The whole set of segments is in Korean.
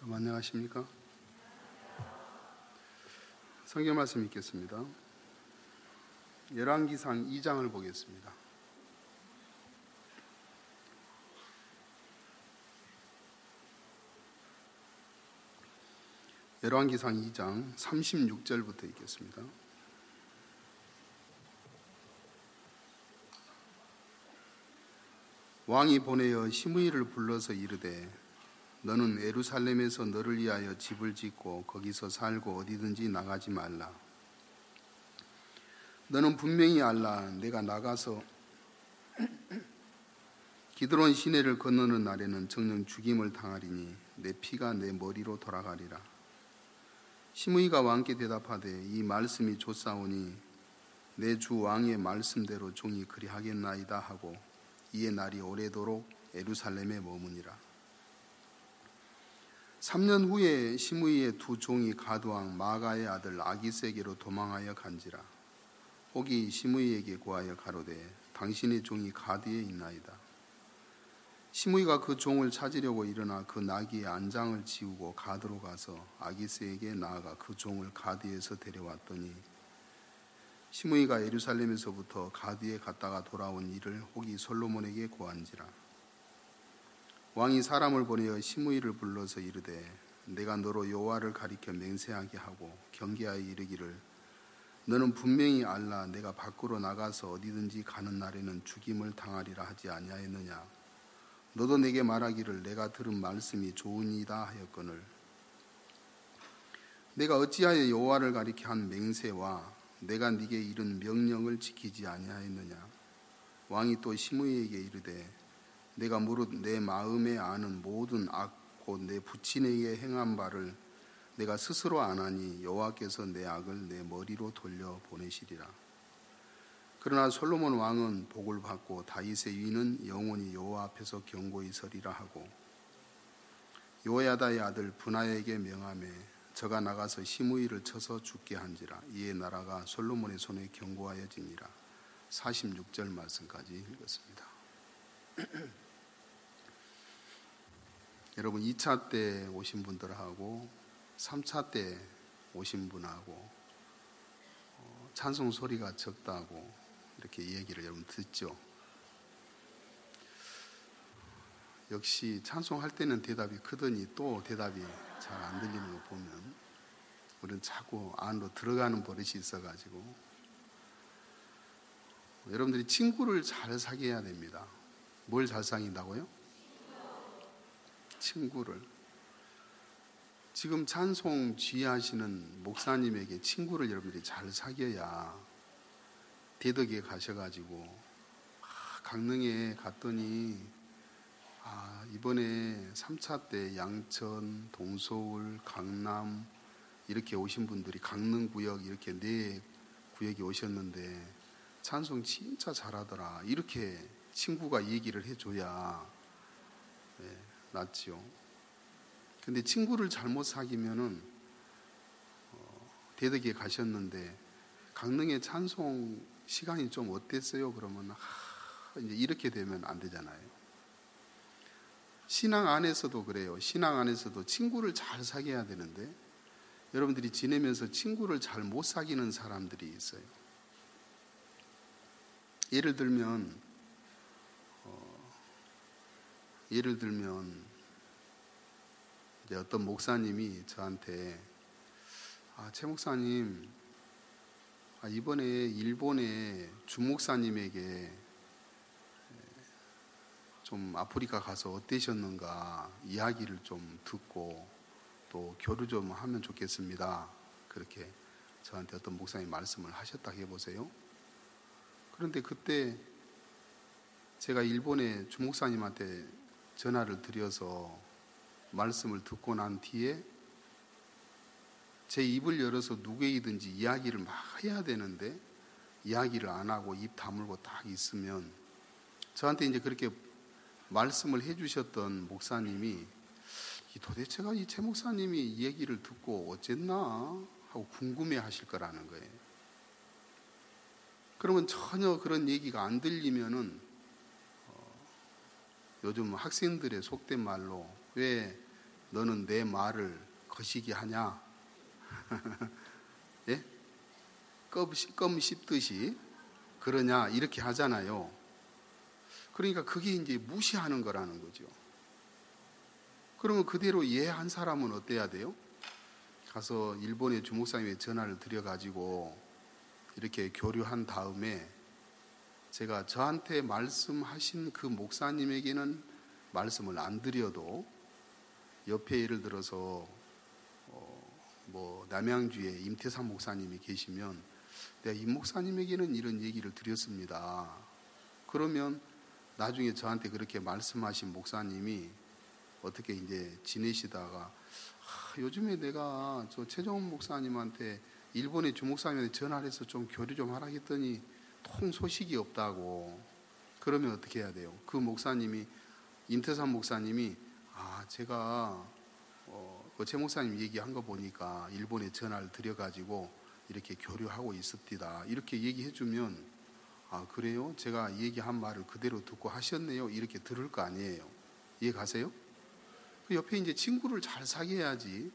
안녕하십니까? 성경 말씀 읽겠습니다. 열왕기상 2장을 보겠습니다. 열왕기상 2장 36절부터 읽겠습니다. 왕이 보내어 시므이를 불러서 이르되 너는 예루살렘에서 너를 위하여 집을 짓고 거기서 살고 어디든지 나가지 말라. 너는 분명히 알라. 내가 나가서 기드론 시내를 건너는 날에는 정녕 죽임을 당하리니 내 피가 내 머리로 돌아가리라. 시므이가 왕께 대답하되 이 말씀이 좋사오니 내 주 왕의 말씀대로 종이 그리하겠나이다 하고 이에 날이 오래도록 예루살렘에 머무니라. 3년 후에 시므이의 두 종이 가드왕 마가의 아들 아기스에게로 도망하여 간지라. 혹이 시므이에게 구하여 가로되 당신의 종이 가드에 있나이다. 시므이가 그 종을 찾으려고 일어나 그 나귀의 안장을 지우고 가드로 가서 아기스에게 나아가 그 종을 가드에서 데려왔더니 시므이가 예루살렘에서부터 가드에 갔다가 돌아온 일을 혹이 솔로몬에게 고한지라. 왕이 사람을 보내어 시므이를 불러서 이르되 내가 너로 여호와를 가리켜 맹세하게 하고 경계하여 이르기를 너는 분명히 알라. 내가 밖으로 나가서 어디든지 가는 날에는 죽임을 당하리라 하지 아니하였느냐. 너도 내게 말하기를 내가 들은 말씀이 좋으니이다 하였거늘 내가 어찌하여 여호와를 가리켜 한 맹세와 내가 네게 이른 명령을 지키지 아니하였느냐. 왕이 또 시므이에게 이르되 내가 무릇 내 마음에 아는 모든 악 곧 내 부친에게 행한 바를 내가 스스로 아나니 여호와께서 내 악을 내 머리로 돌려 보내시리라. 그러나 솔로몬 왕은 복을 받고 다윗의 위는 영원히 여호와 앞에서 견고히 서리라 하고 요야다의 아들 브나야에게 명하매 저가 나가서 시므이를 쳐서 죽게 한지라. 이에 나라가 솔로몬의 손에 견고하여지니라. 46절 말씀까지 읽었습니다. 여러분 2차 때 오신 분들하고 3차 때 오신 분하고 찬송 소리가 적다고 이렇게 얘기를 여러분 듣죠. 역시 찬송할 때는 대답이 크더니 또 대답이 잘 안 들리는 거 보면 우리는 자꾸 안으로 들어가는 버릇이 있어가지고 여러분들이 친구를 잘 사귀어야 됩니다. 뭘 잘 사귄다고요? 친구를. 지금 찬송 지휘하시는 목사님에게 친구를 여러분들이 잘 사귀어야 대덕에 가셔가지고 강릉에 갔더니 이번에 3차 때 양천, 동서울, 강남 이렇게 오신 분들이 강릉구역 이렇게 4구역이 오셨는데 찬송 진짜 잘하더라. 이렇게 친구가 얘기를 해줘야 낫지요. 근데 친구를 잘못 사귀면은 대덕에 가셨는데 강릉의 찬송 시간이 좀 어땠어요? 그러면 이제 이렇게 되면 안 되잖아요. 신앙 안에서도 그래요. 신앙 안에서도 친구를 잘 사귀어야 되는데 여러분들이 지내면서 친구를 잘 못 사귀는 사람들이 있어요. 예를 들면 이제 어떤 목사님이 저한테 최 목사님 이번에 일본의 주목사님에게 좀 아프리카 가서 어떠셨는가 이야기를 좀 듣고 또 교류 좀 하면 좋겠습니다. 그렇게 저한테 어떤 목사님이 말씀을 하셨다 해보세요. 그런데 그때 제가 일본의 주목사님한테 전화를 드려서 말씀을 듣고 난 뒤에 제 입을 열어서 누구에게든지 이야기를 막 해야 되는데 이야기를 안 하고 입 다물고 딱 있으면 저한테 이제 그렇게 말씀을 해주셨던 목사님이 도대체가 이 최 목사님이 이 얘기를 듣고 어쨌나 하고 궁금해 하실 거라는 거예요. 그러면 전혀 그런 얘기가 안 들리면은 요즘 학생들의 속된 말로 왜 너는 내 말을 거시기 하냐? 예? 껌 씹듯이 그러냐? 이렇게 하잖아요. 그러니까 그게 이제 무시하는 거라는 거죠. 그러면 그대로 이해한 사람은 어때야 돼요? 가서 일본의 주목사님의 전화를 드려가지고 이렇게 교류한 다음에 제가 저한테 말씀하신 그 목사님에게는 말씀을 안 드려도 옆에 예를 들어서 남양주에 임태삼 목사님이 계시면 내가 이 목사님에게는 이런 얘기를 드렸습니다. 그러면 나중에 저한테 그렇게 말씀하신 목사님이 어떻게 이제 지내시다가 요즘에 내가 저 최정훈 목사님한테 일본의 주목사님한테 전화를 해서 좀 교류 좀 하라 했더니 통 소식이 없다고. 그러면 어떻게 해야 돼요? 그 목사님이 임태삼 목사님이 제가 그 최 목사님 얘기한 거 보니까 일본에 전화를 드려가지고 이렇게 교류하고 있습니다. 이렇게 얘기해 주면 그래요? 제가 얘기한 말을 그대로 듣고 하셨네요. 이렇게 들을 거 아니에요. 이해 가세요? 그 옆에 이제 친구를 잘 사귀어야지.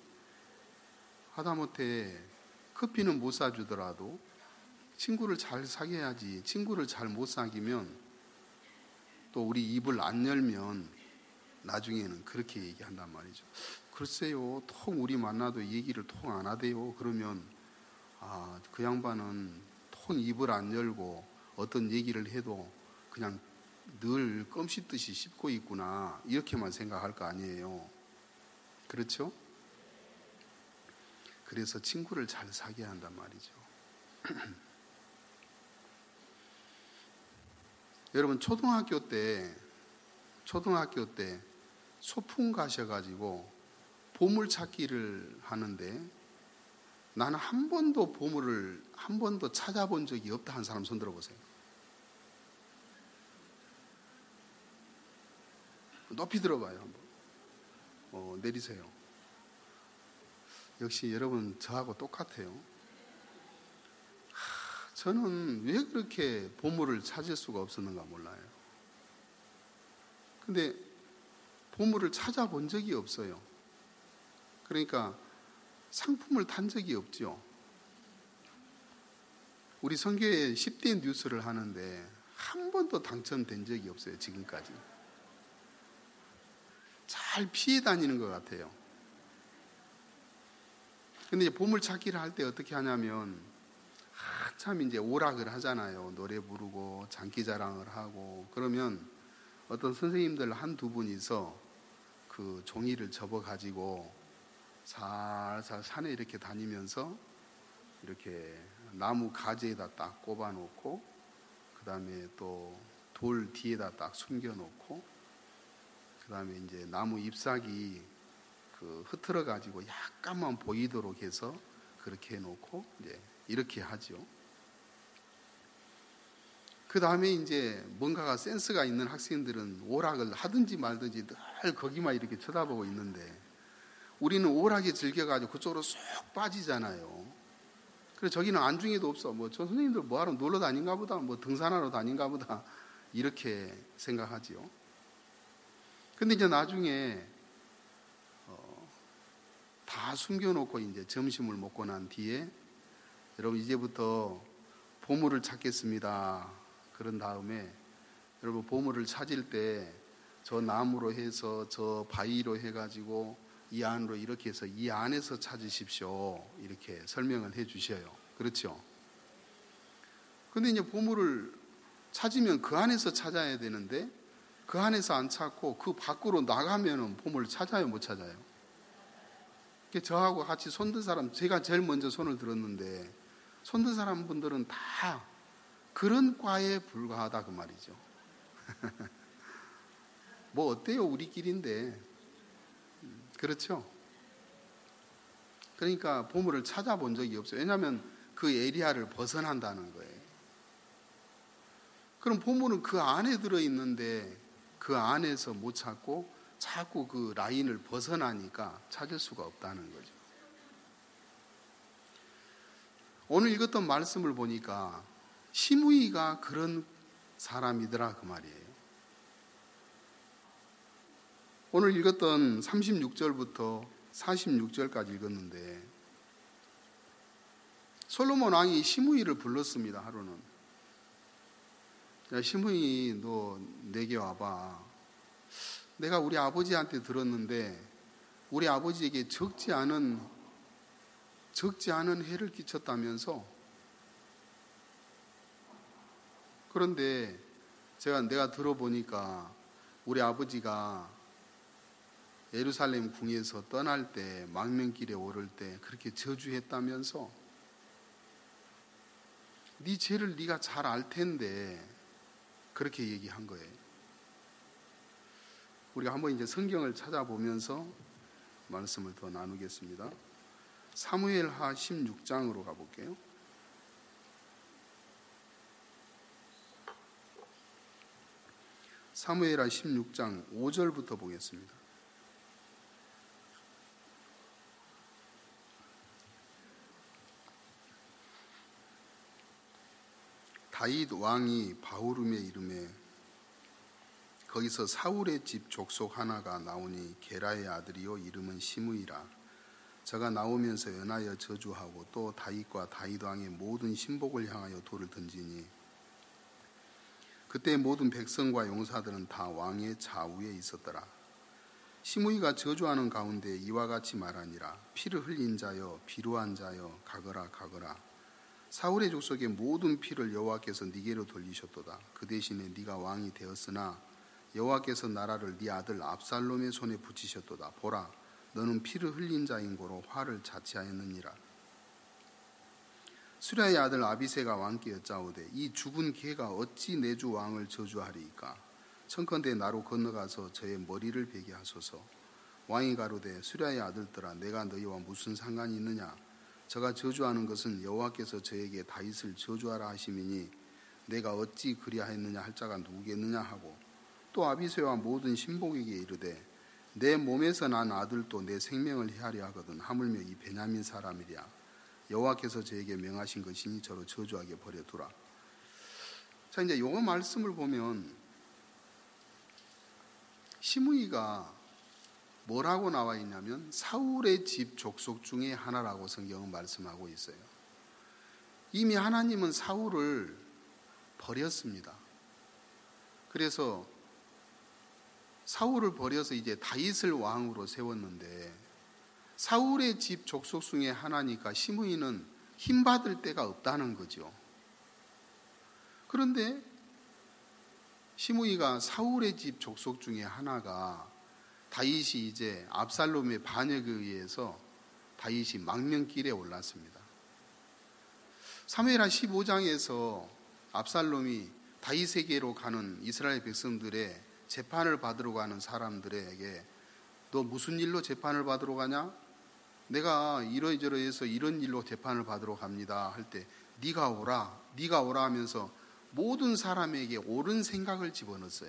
하다못해 커피는 못 사주더라도 친구를 잘 사귀어야지. 친구를 잘 못 사귀면 또 우리 입을 안 열면 나중에는 그렇게 얘기한단 말이죠. 글쎄요, 통 우리 만나도 얘기를 통 안 하대요. 그러면 그 양반은 통 입을 안 열고 어떤 얘기를 해도 그냥 늘 껌 씹듯이 씹고 있구나, 이렇게만 생각할 거 아니에요. 그렇죠? 그래서 친구를 잘 사귀어야 한단 말이죠. 여러분 초등학교 때 소풍 가셔가지고 보물찾기를 하는데 나는 한 번도 찾아본 적이 없다 한 사람 손 들어보세요. 높이 들어봐요. 한번 내리세요. 역시 여러분 저하고 똑같아요. 저는 왜 그렇게 보물을 찾을 수가 없었는가 몰라요. 근데 보물을 찾아본 적이 없어요. 그러니까 상품을 탄 적이 없죠. 우리 선교회 10대 뉴스를 하는데 한 번도 당첨된 적이 없어요. 지금까지. 잘 피해 다니는 것 같아요. 근데 이제 보물찾기를 할 때 어떻게 하냐면 한참 이제 오락을 하잖아요. 노래 부르고 장기자랑을 하고. 그러면 어떤 선생님들 한두 분이서 그 종이를 접어가지고 살살 산에 이렇게 다니면서 이렇게 나무 가지에다 딱 꼽아놓고 그 다음에 또 돌 뒤에다 딱 숨겨놓고 그 다음에 이제 나무 잎사귀 흐트러가지고 약간만 보이도록 해서 그렇게 해놓고 이제 이렇게 하죠. 그 다음에 이제 뭔가가 센스가 있는 학생들은 오락을 하든지 말든지 늘 거기만 이렇게 쳐다보고 있는데 우리는 오락에 즐겨가지고 그쪽으로 쏙 빠지잖아요. 그래서 저기는 안중에도 없어. 저 선생님들 뭐하러 놀러 다닌가 보다, 등산하러 다닌가 보다, 이렇게 생각하지요. 근데 이제 나중에 다 숨겨놓고 이제 점심을 먹고 난 뒤에 여러분 이제부터 보물을 찾겠습니다. 그런 다음에 여러분 보물을 찾을 때 저 나무로 해서 저 바위로 해가지고 이 안으로 이렇게 해서 이 안에서 찾으십시오. 이렇게 설명을 해 주셔요. 그렇죠? 근데 이제 보물을 찾으면 그 안에서 찾아야 되는데 그 안에서 안 찾고 그 밖으로 나가면은 보물을 찾아요, 못 찾아요? 저하고 같이 손든 사람, 제가 제일 먼저 손을 들었는데 손든 사람 분들은 다 그런 과에 불과하다 그 말이죠. 뭐 어때요? 우리끼리인데. 그렇죠? 그러니까 보물을 찾아본 적이 없어요. 왜냐하면 그 에리아를 벗어난다는 거예요. 그럼 보물은 그 안에 들어있는데 그 안에서 못 찾고 자꾸 그 라인을 벗어나니까 찾을 수가 없다는 거죠. 오늘 읽었던 말씀을 보니까 시므이가 그런 사람이더라 그 말이에요. 오늘 읽었던 36절부터 46절까지 읽었는데 솔로몬 왕이 시므이를 불렀습니다. 하루는. 야, 시므이, 너 내게 와봐. 내가 우리 아버지한테 들었는데 우리 아버지에게 적지 않은 해를 끼쳤다면서. 그런데 내가 들어보니까 우리 아버지가 예루살렘 궁에서 떠날 때 망명길에 오를 때 그렇게 저주했다면서. 네 죄를 네가 잘 알 텐데 그렇게 얘기한 거예요. 우리가 한번 이제 성경을 찾아보면서 말씀을 더 나누겠습니다. 사무엘하 16장으로 가볼게요. 사무엘하 16장 5절부터 보겠습니다. 다윗 왕이 바후름에 이르매 거기서 사울의 집 족속 하나가 나오니 게라의 아들이요 이름은 시므이라. 저가 나오면서 연하여 저주하고 또 다윗과 다윗 왕의 모든 신복을 향하여 돌을 던지니 그때 모든 백성과 용사들은 다 왕의 좌우에 있었더라. 시므이가 저주하는 가운데 이와 같이 말하니라. 피를 흘린 자여 비루한 자여 가거라 가거라. 사울의 족속의 모든 피를 여호와께서 네게로 돌리셨도다. 그 대신에 네가 왕이 되었으나 여호와께서 나라를 네 아들 압살롬의 손에 붙이셨도다. 보라, 너는 피를 흘린 자인 고로 화를 자취하였느니라. 수랴의 아들 아비새가 왕께 여짜오되 이 죽은 개가 어찌 내 주 왕을 저주하리이까. 청컨대 나로 건너가서 저의 머리를 베게 하소서. 왕이 가로되 수랴의 아들들아 내가 너희와 무슨 상관이 있느냐. 저가 저주하는 것은 여호와께서 저에게 다윗을 저주하라 하심이니 내가 어찌 그리하였느냐 할 자가 누구겠느냐 하고 또 아비새와 모든 신복에게 이르되 내 몸에서 난 아들도 내 생명을 해하려 하거든 하물며 이 베냐민 사람이랴. 여호와께서 저에게 명하신 것이니 저로 저주하게 버려두라. 자, 이제 요 말씀을 보면 시므이가 뭐라고 나와 있냐면 사울의 집 족속 중에 하나라고 성경은 말씀하고 있어요. 이미 하나님은 사울을 버렸습니다. 그래서 사울을 버려서 이제 다윗을 왕으로 세웠는데 사울의 집 족속 중에 하나니까 시므이는 힘받을 데가 없다는 거죠. 그런데 시므이가 사울의 집 족속 중에 하나가 다윗이 이제 압살롬의 반역에 의해서 다윗이 망명길에 올랐습니다. 사무엘하 15장에서 압살롬이 다윗에게로 가는 이스라엘 백성들의 재판을 받으러 가는 사람들에게 너 무슨 일로 재판을 받으러 가냐? 내가 이러이러해서 이런 일로 재판을 받으러 갑니다 할 때 네가 오라 하면서 모든 사람에게 옳은 생각을 집어넣었어요.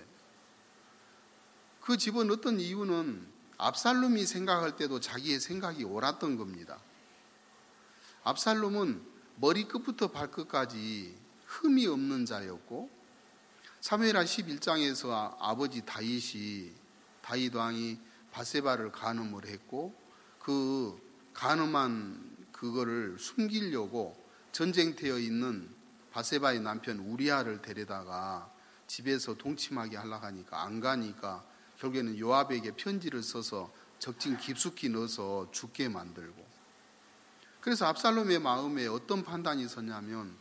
그 집어넣었던 이유는 압살롬이 생각할 때도 자기의 생각이 옳았던 겁니다. 압살롬은 머리끝부터 발끝까지 흠이 없는 자였고 사무엘하 11장에서 아버지 다윗 왕이 밧세바를 간음을 했고 그 간음한 그거를 숨기려고 전쟁터에 있는 밧세바의 남편 우리아를 데려다가 집에서 동침하게 하려고 하니까 안 가니까 결국에는 요압에게 편지를 써서 적진 깊숙이 넣어서 죽게 만들고. 그래서 압살롬의 마음에 어떤 판단이 섰냐면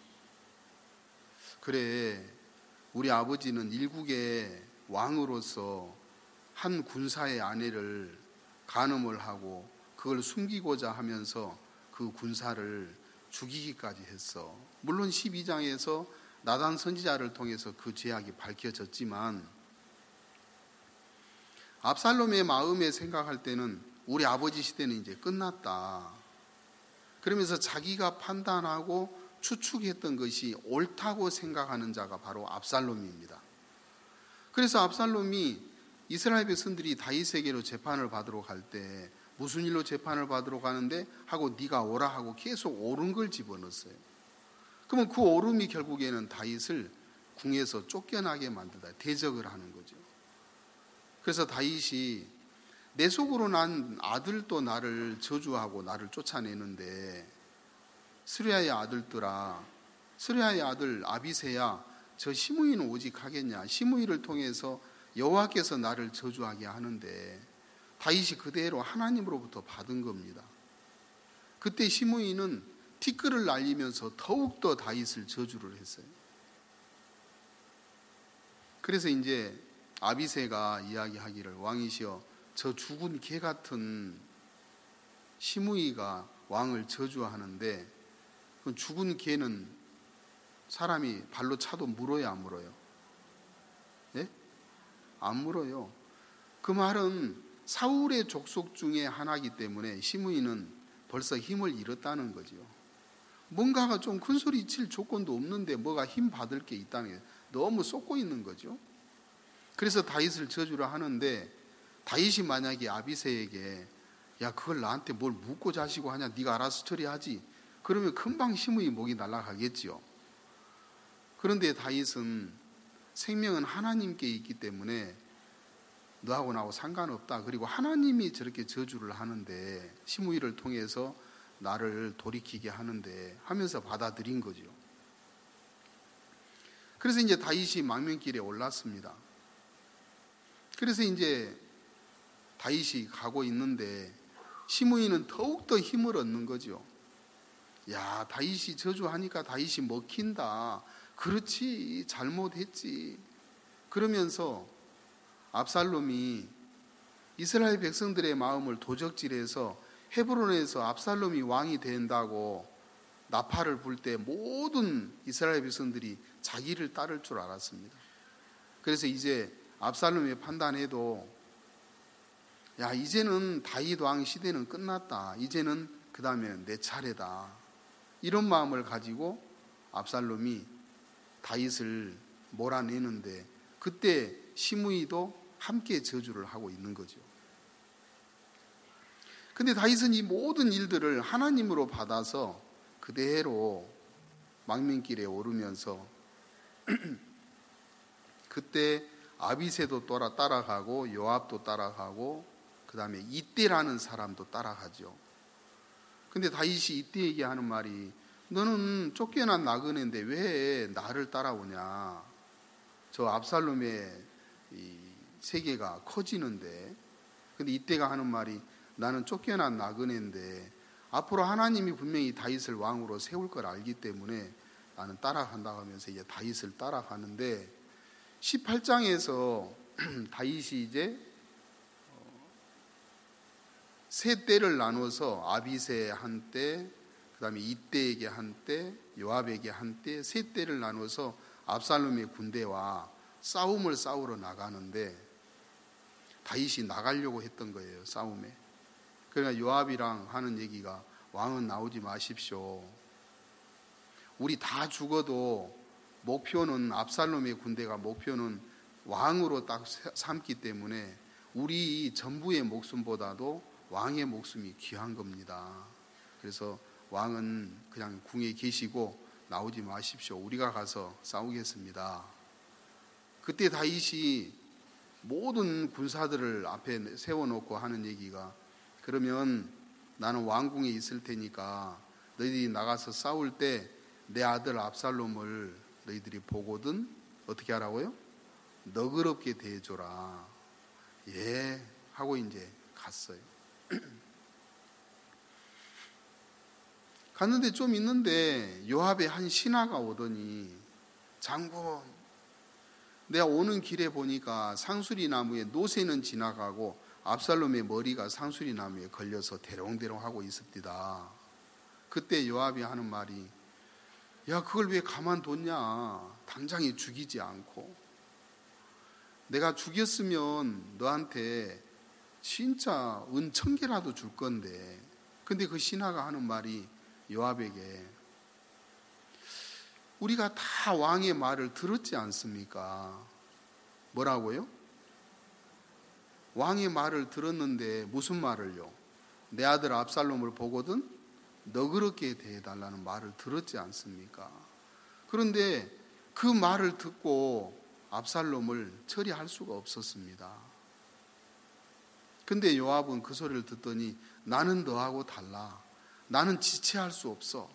그래 우리 아버지는 일국의 왕으로서 한 군사의 아내를 간음을 하고 그걸 숨기고자 하면서 그 군사를 죽이기까지 했어. 물론 12장에서 나단 선지자를 통해서 그 죄악이 밝혀졌지만 압살롬의 마음에 생각할 때는 우리 아버지 시대는 이제 끝났다. 그러면서 자기가 판단하고 추측했던 것이 옳다고 생각하는 자가 바로 압살롬입니다. 그래서 압살롬이 이스라엘 백성들이 다윗에게로 재판을 받으러 갈 때 무슨 일로 재판을 받으러 가는데 하고 네가 오라 하고 계속 옳은 걸 집어넣었어요. 그러면 그 옳음이 결국에는 다윗을 궁에서 쫓겨나게 만들다 대적을 하는 거죠. 그래서 다윗이 내 속으로 난 아들도 나를 저주하고 나를 쫓아내는데, 스루야의 아들들아, 스루야의 아들 아비새야, 저 시므이는 오직 하겠냐? 시므이를 통해서 여호와께서 나를 저주하게 하는데, 다윗이 그대로 하나님으로부터 받은 겁니다. 그때 시므이는 티끌을 날리면서 더욱더 다윗을 저주를 했어요. 그래서 이제 아비새가 이야기하기를, 왕이시여, 저 죽은 개 같은 시므이가 왕을 저주하는데, 그 죽은 개는 사람이 발로 차도 물어요, 안 물어요? 네? 안 물어요. 그 말은 사울의 족속 중에 하나이기 때문에 시므이는 벌써 힘을 잃었다는 거죠. 뭔가가 좀 큰 소리 칠 조건도 없는데 뭐가 힘 받을 게 있다는 게 너무 쏟고 있는 거죠. 그래서 다윗을 저주를 하는데, 다윗이 만약에 아비새에게 야, 그걸 나한테 뭘 묻고 자시고 하냐, 네가 알아서 처리하지, 그러면 금방 시므이 목이 날아가겠지요. 그런데 다윗은 생명은 하나님께 있기 때문에 너하고 나하고 상관없다, 그리고 하나님이 저렇게 저주를 하는데 시므이를 통해서 나를 돌이키게 하는데 하면서 받아들인 거죠. 그래서 이제 다윗이 망명길에 올랐습니다. 그래서 이제 다윗이 가고 있는데 시므이는 더욱더 힘을 얻는 거죠. 야, 다윗이 저주하니까 다윗이 먹힌다. 그렇지, 잘못했지. 그러면서 압살롬이 이스라엘 백성들의 마음을 도적질해서 헤브론에서 압살롬이 왕이 된다고 나팔을 불 때 모든 이스라엘 백성들이 자기를 따를 줄 알았습니다. 그래서 이제 압살롬이 판단해도, 야, 이제는 다윗 왕 시대는 끝났다, 이제는 그 다음에 내 차례다, 이런 마음을 가지고 압살롬이 다윗을 몰아내는데, 그때 시므이도 함께 저주를 하고 있는 거죠. 근데 다윗은 이 모든 일들을 하나님으로 받아서 그대로 망명길에 오르면서 그때 아비새도 따라가고 요압도 따라가고 그 다음에 이때라는 사람도 따라가죠. 근데 다윗이 이때 얘기하는 말이, 너는 쫓겨난 나그네인데 왜 나를 따라오냐, 저 압살롬의 이 세계가 커지는데. 근데 이때가 하는 말이, 나는 쫓겨난 나그네인데 앞으로 하나님이 분명히 다윗을 왕으로 세울 걸 알기 때문에 나는 따라간다고 하면서 이제 다윗을 따라가는데, 18장에서 다윗이 이제 세 떼를 나눠서 아비새 한 떼, 그 다음에 이때에게 한 떼, 요압에게 한 떼, 세 떼를 나눠서 압살롬의 군대와 싸움을 싸우러 나가는데, 다윗이 나가려고 했던 거예요, 싸움에. 그러니까 요압이랑 하는 얘기가, 왕은 나오지 마십시오. 우리 다 죽어도 목표는, 압살롬의 군대가 목표는 왕으로 딱 삼기 때문에 우리 전부의 목숨보다도 왕의 목숨이 귀한 겁니다. 그래서 왕은 그냥 궁에 계시고 나오지 마십시오. 우리가 가서 싸우겠습니다. 그때 다윗이 모든 군사들을 앞에 세워놓고 하는 얘기가, 그러면 나는 왕궁에 있을 테니까 너희들이 나가서 싸울 때 내 아들 압살롬을 너희들이 보거든 어떻게 하라고요? 너그럽게 대해줘라. 예 하고 이제 갔어요. 갔는데 좀 있는데 요압의 한 신하가 오더니, 장군, 내가 오는 길에 보니까 상수리 나무에 노새는 지나가고 압살롬의 머리가 상수리 나무에 걸려서 대롱대롱 하고 있습니다. 그때 요압이 하는 말이, 야, 그걸 왜 가만뒀냐, 당장에 죽이지 않고. 내가 죽였으면 너한테 진짜 은 1000개라도 줄 건데. 근데 그 신하가 하는 말이 요압에게, 우리가 다 왕의 말을 들었지 않습니까? 뭐라고요? 왕의 말을 들었는데 무슨 말을요? 내 아들 압살롬을 보거든 너그럽게 대해달라는 말을 들었지 않습니까? 그런데 그 말을 듣고 압살롬을 처리할 수가 없었습니다. 근데 요압은 그 소리를 듣더니 나는 너하고 달라. 나는 지체할 수 없어.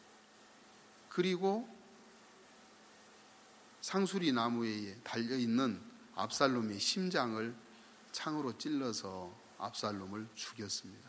그리고 상수리 나무에 달려있는 압살롬의 심장을 창으로 찔러서 압살롬을 죽였습니다.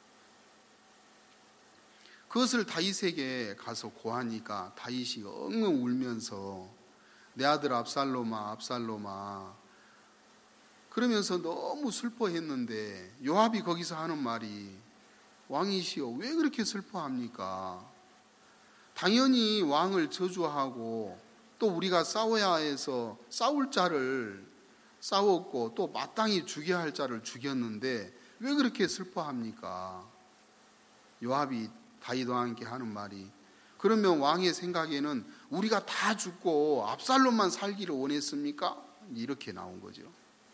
그것을 다윗에게 가서 고하니까 다윗이 엉엉 울면서 내 아들 압살롬아 압살롬아 그러면서 너무 슬퍼했는데 요압이 거기서 하는 말이 왕이시여 왜 그렇게 슬퍼합니까? 당연히 왕을 저주하고 또 우리가 싸워야 해서 싸울 자를 싸웠고 또 마땅히 죽여야 할 자를 죽였는데 왜 그렇게 슬퍼합니까? 요압이 다윗과 함께 하는 말이 그러면 왕의 생각에는 우리가 다 죽고 압살롬만 살기를 원했습니까? 이렇게 나온 거죠.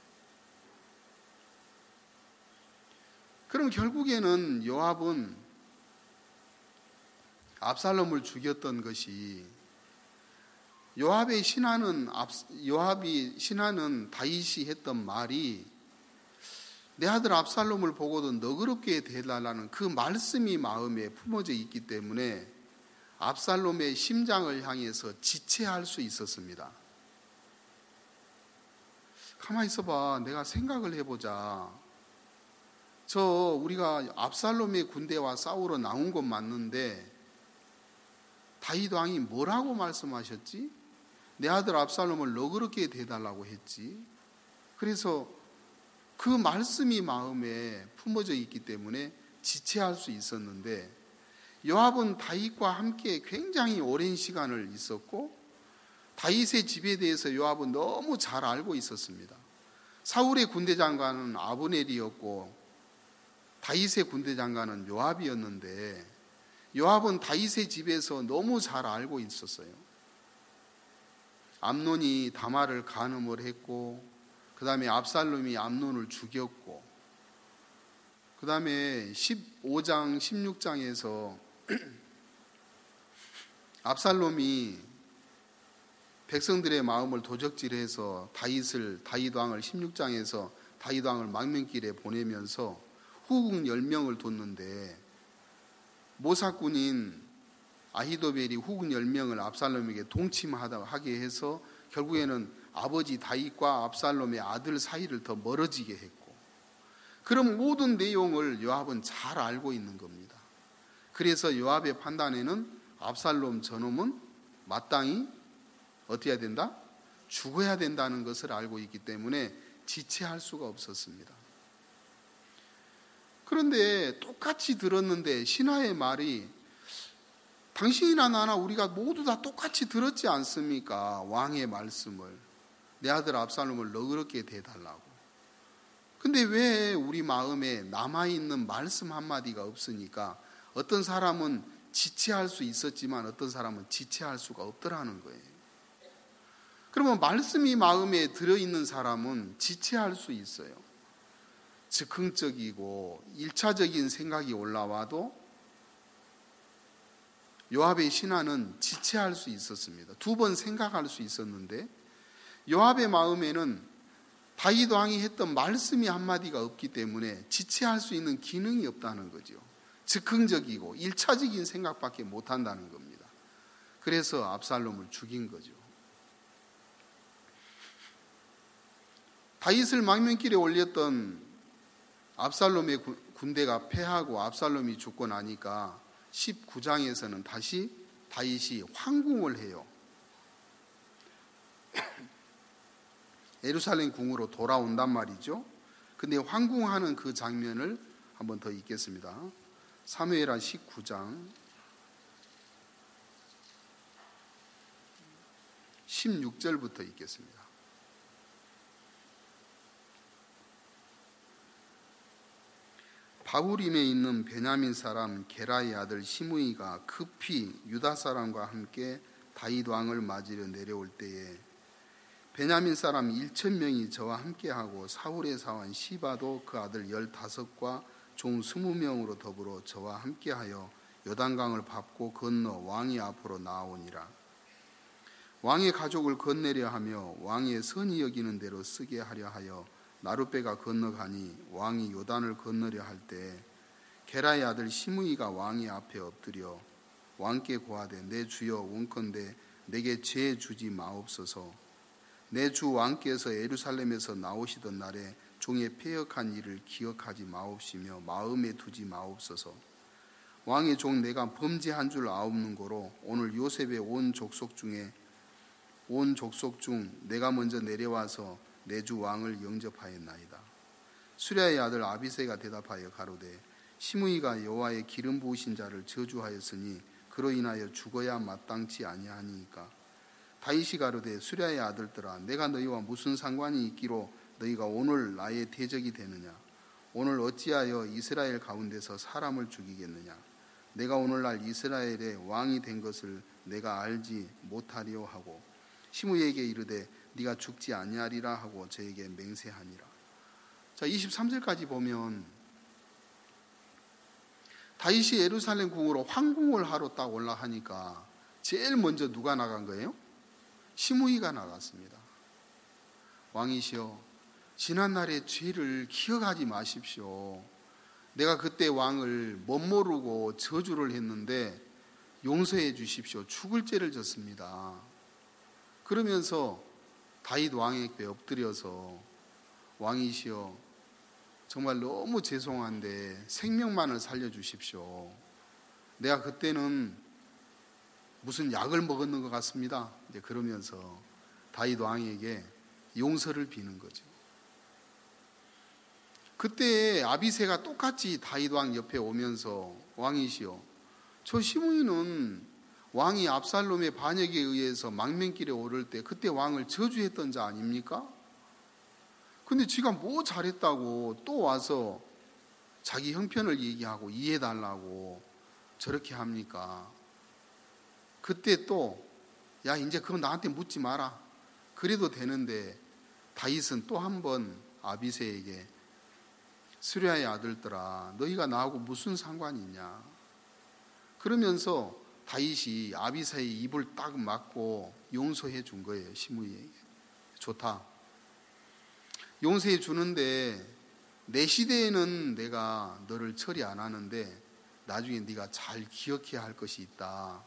그럼 결국에는 요압은 압살롬을 죽였던 것이 요압이 신하는 다윗이 했던 말이 내 아들 압살롬을 보고도 너그럽게 대해달라는 그 말씀이 마음에 품어져 있기 때문에 압살롬의 심장을 향해서 지체할 수 있었습니다. 가만히 있어봐. 내가 생각을 해보자. 우리가 압살롬의 군대와 싸우러 나온 건 맞는데 다윗 왕이 뭐라고 말씀하셨지? 내 아들 압살롬을 너그럽게 대해달라고 했지. 그래서 그 말씀이 마음에 품어져 있기 때문에 지체할 수 있었는데 요압은 다윗과 함께 굉장히 오랜 시간을 있었고 다윗의 집에 대해서 요압은 너무 잘 알고 있었습니다. 사울의 군대 장관은 아브넬이었고 다윗의 군대 장관은 요압이었는데 요압은 다윗의 집에서 너무 잘 알고 있었어요. 암논이 다말을 간음을 했고 그 다음에 압살롬이 암논을 죽였고 그 다음에 15장 16장에서 압살롬이 백성들의 마음을 도적질해서 다윗 왕을 16장에서 다윗 왕을 망명길에 보내면서 후궁 10명을 뒀는데 모사꾼인 아히도벨이 후궁 10명을 압살롬에게 동침하게 해서 결국에는 아버지 다윗과 압살롬의 아들 사이를 더 멀어지게 했고 그런 모든 내용을 요압은 잘 알고 있는 겁니다. 그래서 요압의 판단에는 압살롬 저놈은 마땅히 어떻게 해야 된다? 죽어야 된다는 것을 알고 있기 때문에 지체할 수가 없었습니다. 그런데 똑같이 들었는데 신하의 말이 당신이나 나나 우리가 모두 다 똑같이 들었지 않습니까? 왕의 말씀을 내 아들 압살롬을 너그럽게 대해달라고. 근데 왜 우리 마음에 남아있는 말씀 한마디가 없으니까 어떤 사람은 지체할 수 있었지만 어떤 사람은 지체할 수가 없더라는 거예요. 그러면 말씀이 마음에 들어있는 사람은 지체할 수 있어요. 즉흥적이고 1차적인 생각이 올라와도 요압의 신하는 지체할 수 있었습니다. 2번 생각할 수 있었는데 요압의 마음에는 다윗 왕이 했던 말씀이 한마디가 없기 때문에 지체할 수 있는 기능이 없다는 거죠. 즉흥적이고 1차적인 생각밖에 못한다는 겁니다. 그래서 압살롬을 죽인 거죠. 다윗을 망명길에 올렸던 압살롬의 군대가 패하고 압살롬이 죽고 나니까 19장에서는 다시 다윗이 황궁을 해요. 예루살렘 궁으로 돌아온단 말이죠. 근데 황궁하는 그 장면을 한번 더 읽겠습니다. 사무엘하 19장 16절부터 읽겠습니다. 바후림에 있는 베냐민 사람 게라의 아들 시므이가 급히 유다 사람과 함께 다윗 왕을 맞으려 내려올 때에 베냐민 사람 1,000명이 저와 함께하고 사울의 사원 시바도 그 아들 15과 종 20명으로 더불어 저와 함께하여 요단강을 밟고 건너 왕의 앞으로 나아오니라. 왕의 가족을 건네려 하며 왕의 선히 여기는 대로 쓰게 하려 하여 나룻배가 건너가니 왕이 요단을 건너려 할 때 게라의 아들 시므이가 왕의 앞에 엎드려 왕께 고하되 내 주여 원컨대 내게 죄 주지 마옵소서. 내 주 왕께서 예루살렘에서 나오시던 날에 종의 패역한 일을 기억하지 마옵시며 마음에 두지 마옵소서. 왕의 종 내가 범죄한 줄 아옵는 고로 오늘 요셉의 온 족속 중 내가 먼저 내려와서 내 주 왕을 영접하였나이다. 수랴의 아들 아비새가 대답하여 가로되 시므이가 여호와의 기름 부으신 자를 저주하였으니 그로 인하여 죽어야 마땅치 아니하니까. 다윗이 가로되 수랴의 아들들아 내가 너희와 무슨 상관이 있기로 너희가 오늘 나의 대적이 되느냐. 오늘 어찌하여 이스라엘 가운데서 사람을 죽이겠느냐. 내가 오늘날 이스라엘의 왕이 된 것을 내가 알지 못하리오 하고 시므이에게 이르되 네가 죽지 아니하리라 하고 저에게 맹세하니라. 자, 23절까지 보면 다윗이 예루살렘 궁으로 황궁을 하러 딱 올라가니까 제일 먼저 누가 나간 거예요? 시므이가 나갔습니다. 왕이시여 지난날의 죄를 기억하지 마십시오. 내가 그때 왕을 멋모르고 저주를 했는데 용서해 주십시오. 죽을 죄를 졌습니다. 그러면서 다윗 왕에게 엎드려서 왕이시여 정말 너무 죄송한데 생명만을 살려주십시오. 내가 그때는 무슨 약을 먹었는 것 같습니다. 이제 그러면서 다윗 왕에게 용서를 비는 거죠. 그때 아비새가 똑같이 다윗 왕 옆에 오면서 왕이시여 저 시므이는 왕이 압살롬의 반역에 의해서 망명길에 오를 때 그때 왕을 저주했던 자 아닙니까? 근데 지가 뭐 잘했다고 또 와서 자기 형편을 얘기하고 이해해달라고 저렇게 합니까? 그때 또 야 이제 그거 나한테 묻지 마라 그래도 되는데 다윗은 또 한 번 아비새에게 수랴의 아들들아 너희가 나하고 무슨 상관이 있냐 그러면서 다윗이 아비새의 입을 딱 막고 용서해 준 거예요. 시므이에게. 좋다. 용서해 주는데 내 시대에는 내가 너를 처리 안 하는데 나중에 네가 잘 기억해야 할 것이 있다.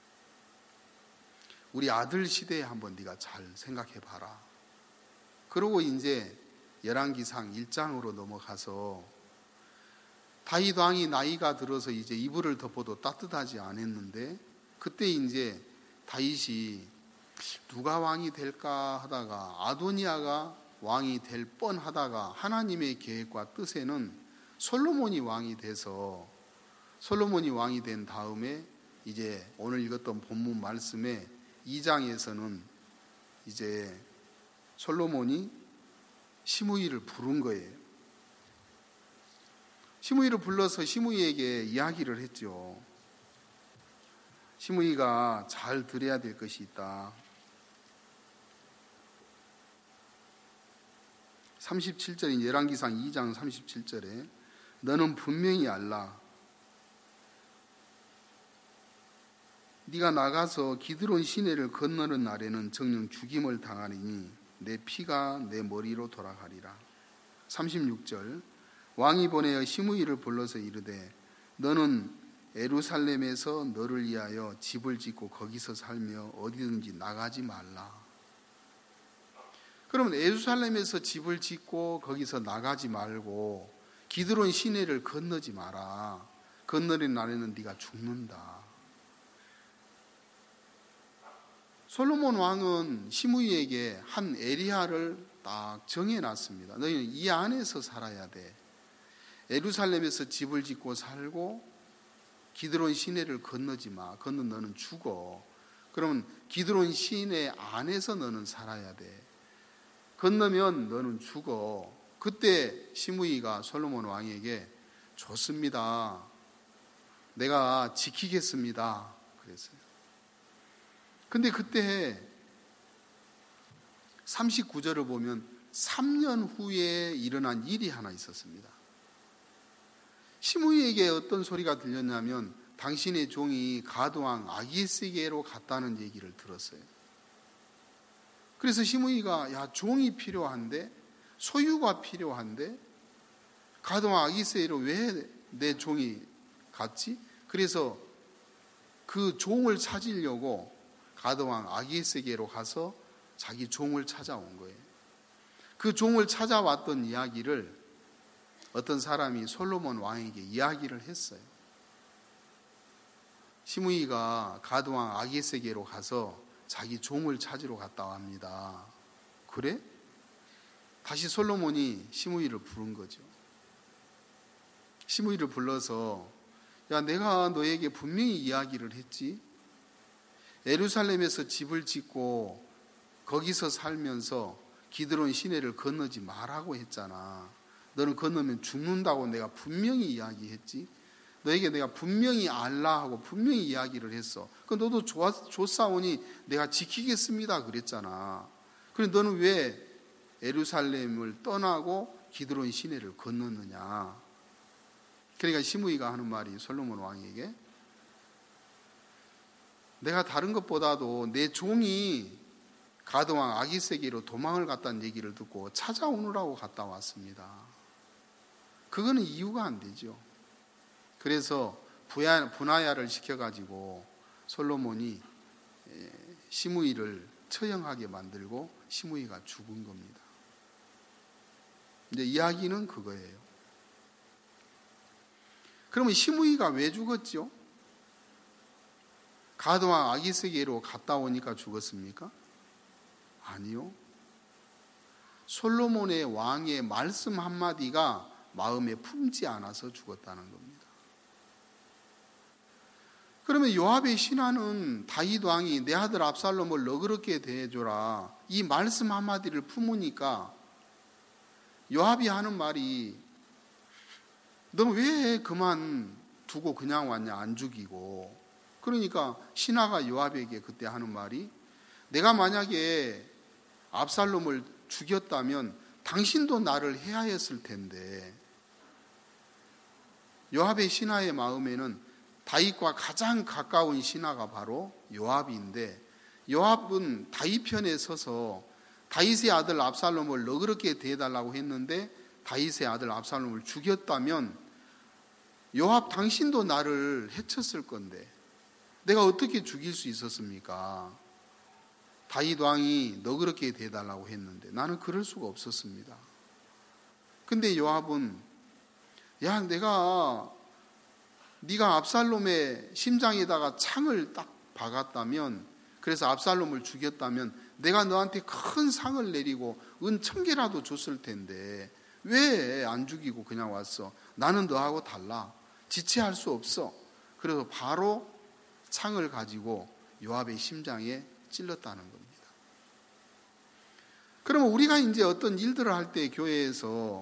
우리 아들 시대에 한번 네가 잘 생각해 봐라. 그러고 이제 열왕기상 1장으로 넘어가서 다윗 왕이 나이가 들어서 이제 이불을 덮어도 따뜻하지 않았는데 그때 이제 다윗이 누가 왕이 될까 하다가 아도니아가 왕이 될 뻔하다가 하나님의 계획과 뜻에는 솔로몬이 왕이 돼서 솔로몬이 왕이 된 다음에 이제 오늘 읽었던 본문 말씀에 2장에서는 이제 솔로몬이 시므이를 부른 거예요. 시므이를 불러서 시므이에게 이야기를 했죠. 시므이가 잘 들어야 될 것이 있다. 37절인 열왕기상 2장 37절에 너는 분명히 알라. 네가 나가서 기드론 시내를 건너는 날에는 정녕 죽임을 당하리니 내 피가 내 머리로 돌아가리라. 36절 왕이 보내어 시므이를 불러서 이르되 너는 예루살렘에서 너를 위하여 집을 짓고 거기서 살며 어디든지 나가지 말라. 그러면 예루살렘에서 집을 짓고 거기서 나가지 말고 기드론 시내를 건너지 마라. 건너는 날에는 네가 죽는다. 솔로몬 왕은 시므이에게 한 에리아를 딱 정해놨습니다. 너희는 이 안에서 살아야 돼. 예루살렘에서 집을 짓고 살고 기드론 시내를 건너지 마. 건너 너는 죽어. 그러면 기드론 시내 안에서 너는 살아야 돼. 건너면 너는 죽어. 그때 시므이가 솔로몬 왕에게 좋습니다. 내가 지키겠습니다. 그랬어요. 근데 그때 39절을 보면 3년 후에 일어난 일이 하나 있었습니다. 시므이에게 어떤 소리가 들렸냐면 당신의 종이 가드왕 아기스에게로 갔다는 얘기를 들었어요. 그래서 시므이가 야 종이 필요한데 소유가 필요한데 가드왕 아기새로 왜 내 종이 갔지? 그래서 그 종을 찾으려고 가드왕 아기새게로 가서 자기 종을 찾아온 거예요. 그 종을 찾아왔던 이야기를 어떤 사람이 솔로몬 왕에게 이야기를 했어요. 시므이가 가드왕 아기새게로 가서 자기 종을 찾으러 갔다 합니다. 그래? 다시 솔로몬이 시므이를 부른 거죠. 시므이를 불러서 야, 내가 너에게 분명히 이야기를 했지. 예루살렘에서 집을 짓고 거기서 살면서 기드론 시내를 건너지 말라고 했잖아. 너는 건너면 죽는다고 내가 분명히 이야기했지. 너에게 내가 분명히 알라 하고 분명히 이야기를 했어. 그 너도 좋사오니 내가 지키겠습니다 그랬잖아. 그래 너는 왜 예루살렘을 떠나고 기드론 시내를 건넜느냐. 그러니까 시므이가 하는 말이 솔로몬 왕에게 내가 다른 것보다도 내 종이 가드왕 아기새게로 도망을 갔다는 얘기를 듣고 찾아오느라고 갔다 왔습니다. 그거는 이유가 안 되죠. 그래서 분하야를 시켜가지고 솔로몬이 시므이를 처형하게 만들고 시므이가 죽은 겁니다. 이제 이야기는 그거예요. 그러면 시므이가 왜 죽었죠? 가드왕 아기새게로 갔다 오니까 죽었습니까? 아니요. 솔로몬의 왕의 말씀 한마디가 마음에 품지 않아서 죽었다는 겁니다. 그러면 요압의 신하는 다윗 왕이 내 아들 압살롬을 너그럽게 대해줘라 이 말씀 한마디를 품으니까 요압이 하는 말이 너 왜 그만 두고 그냥 왔냐 안 죽이고. 그러니까 신하가 요압에게 그때 하는 말이 내가 만약에 압살롬을 죽였다면 당신도 나를 해하였을 텐데. 요압의 신하의 마음에는 다윗과 가장 가까운 신하가 바로 요압인데 요압은 다윗 편에 서서 다윗의 아들 압살롬을 너그럽게 대해달라고 했는데 다윗의 아들 압살롬을 죽였다면 요압 당신도 나를 해쳤을 건데 내가 어떻게 죽일 수 있었습니까? 다윗 왕이 너그럽게 대해달라고 했는데 나는 그럴 수가 없었습니다. 근데 요압은 야 네가 압살롬의 심장에다가 창을 딱 박았다면 그래서 압살롬을 죽였다면 내가 너한테 큰 상을 내리고 은 1000개라도 줬을 텐데 왜 안 죽이고 그냥 왔어? 나는 너하고 달라. 지체할 수 없어. 그래서 바로 창을 가지고 요압의 심장에 찔렀다는 겁니다. 그러면 우리가 이제 어떤 일들을 할 때 교회에서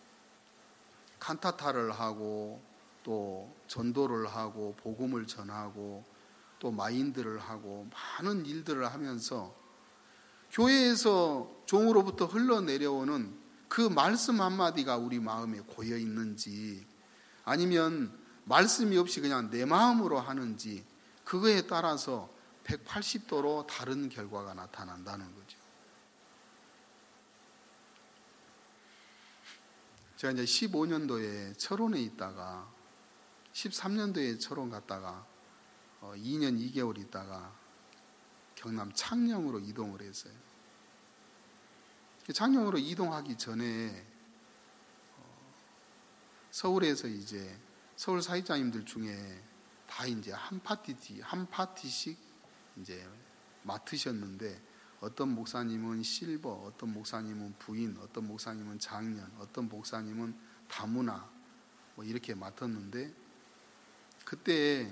칸타타를 하고 또 전도를 하고 복음을 전하고 또 마인드를 하고 많은 일들을 하면서 교회에서 종으로부터 흘러내려오는 그 말씀 한마디가 우리 마음에 고여 있는지 아니면 말씀이 없이 그냥 내 마음으로 하는지 그거에 따라서 180도로 다른 결과가 나타난다는 거죠. 제가 이제 15년도에 철원에 있다가 13년도에 철원 갔다가 2년 2개월 있다가 경남 창녕으로 이동을 했어요. 창녕으로 이동하기 전에 서울에서 이제 서울 사역자님들 중에 다 이제 한 파티씩 이제 맡으셨는데 어떤 목사님은 실버, 어떤 목사님은 부인, 어떤 목사님은 장년, 어떤 목사님은 다문화 뭐 이렇게 맡았는데 그때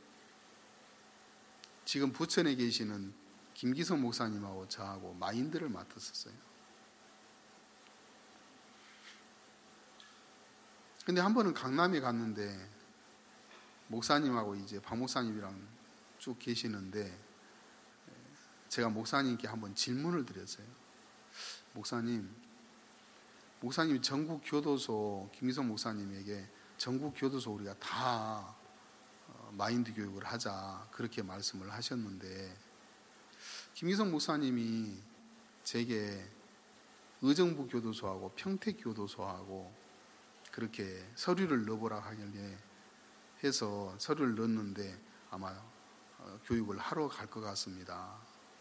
지금 부천에 계시는 김기성 목사님하고 저하고 마인드를 맡았었어요. 근데 한 번은 강남에 갔는데 목사님하고 이제 박 목사님이랑 쭉 계시는데 제가 목사님께 한번 질문을 드렸어요. 목사님 전국 교도소 김기성 목사님에게 전국 교도소 우리가 다 마인드 교육을 하자 그렇게 말씀을 하셨는데 김기성 목사님이 제게 의정부 교도소하고 평택 교도소하고 그렇게 서류를 넣어보라 하길래 해서 서류를 넣었는데 아마 교육을 하러 갈 것 같습니다.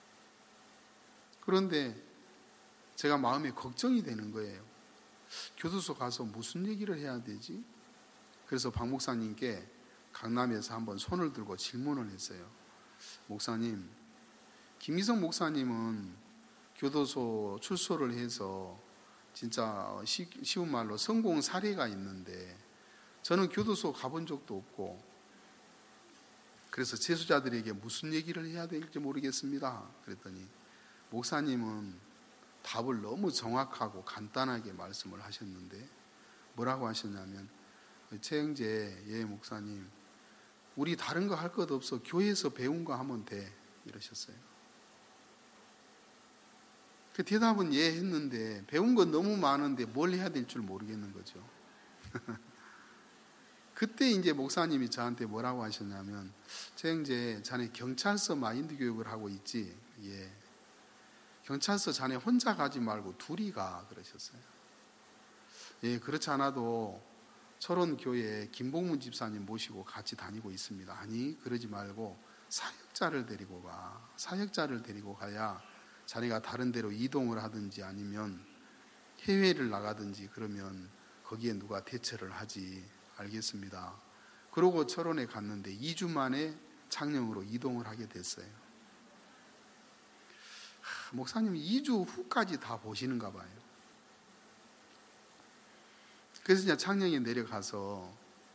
그런데 제가 마음에 걱정이 되는 거예요. 교도소 가서 무슨 얘기를 해야 되지? 그래서 박 목사님께 강남에서 한번 손을 들고 질문을 했어요. 목사님, 김희성 목사님은 교도소 출소를 해서 진짜 쉬운 말로 성공 사례가 있는데 저는 교도소 가본 적도 없고 그래서 재수자들에게 무슨 얘기를 해야 될지 모르겠습니다. 그랬더니 목사님은 답을 너무 정확하고 간단하게 말씀을 하셨는데 뭐라고 하셨냐면 최영재 예 목사님 우리 다른 거 할 것 없어 교회에서 배운 거 하면 돼 이러셨어요. 그 대답은 예 했는데 배운 건 너무 많은데 뭘 해야 될 줄 모르겠는 거죠. 그때 이제 목사님이 저한테 뭐라고 하셨냐면 최영재 자네 경찰서 마인드 교육을 하고 있지? 예. 경찰서 자네 혼자 가지 말고 둘이 가 그러셨어요. 예, 그렇지 않아도 철원교회 김봉문 집사님 모시고 같이 다니고 있습니다. 아니 그러지 말고 사역자를 데리고 가. 사역자를 데리고 가야 자네가 다른 데로 이동을 하든지 아니면 해외를 나가든지 그러면 거기에 누가 대처를 하지. 알겠습니다. 그러고 철원에 갔는데 2주 만에 창녕으로 이동을 하게 됐어요. 목사님이 2주 후까지 다 보시는가 봐요. 그래서 이제 창녕에 내려가서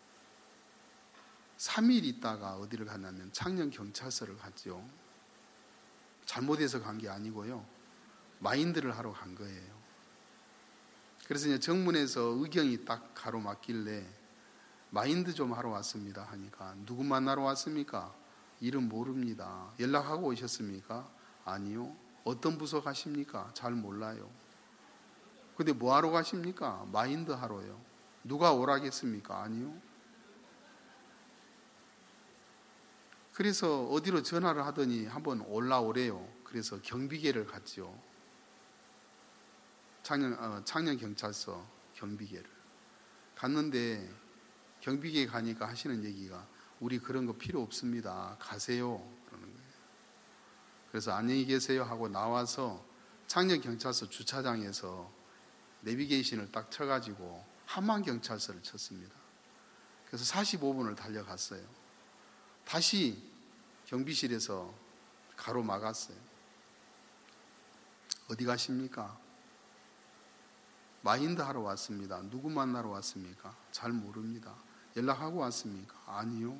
3일 있다가 어디를 갔냐면 창녕 경찰서를 갔죠. 잘못해서 간 게 아니고요. 마인드를 하러 간 거예요. 그래서 이제 정문에서 의경이 딱 가로막길래 마인드 좀 하러 왔습니다 하니까 누구 만나러 왔습니까? 이름 모릅니다. 연락하고 오셨습니까? 아니요. 어떤 부서 가십니까? 잘 몰라요. 근데 뭐 하러 가십니까? 마인드 하러요. 누가 오라겠습니까? 아니요. 그래서 어디로 전화를 하더니 한번 올라오래요. 그래서 경비계를 갔죠. 창녕경찰서 경비계를 갔는데 경비계에 가니까 하시는 얘기가 우리 그런 거 필요 없습니다. 가세요. 그러는 거예요. 그래서 안녕히 계세요 하고 나와서 창녕경찰서 주차장에서 내비게이션을 딱 쳐가지고 함안경찰서를 쳤습니다. 그래서 45분을 달려갔어요. 다시 경비실에서 가로막았어요. 어디 가십니까? 마인드 하러 왔습니다. 누구 만나러 왔습니까? 잘 모릅니다. 연락하고 왔습니까? 아니요.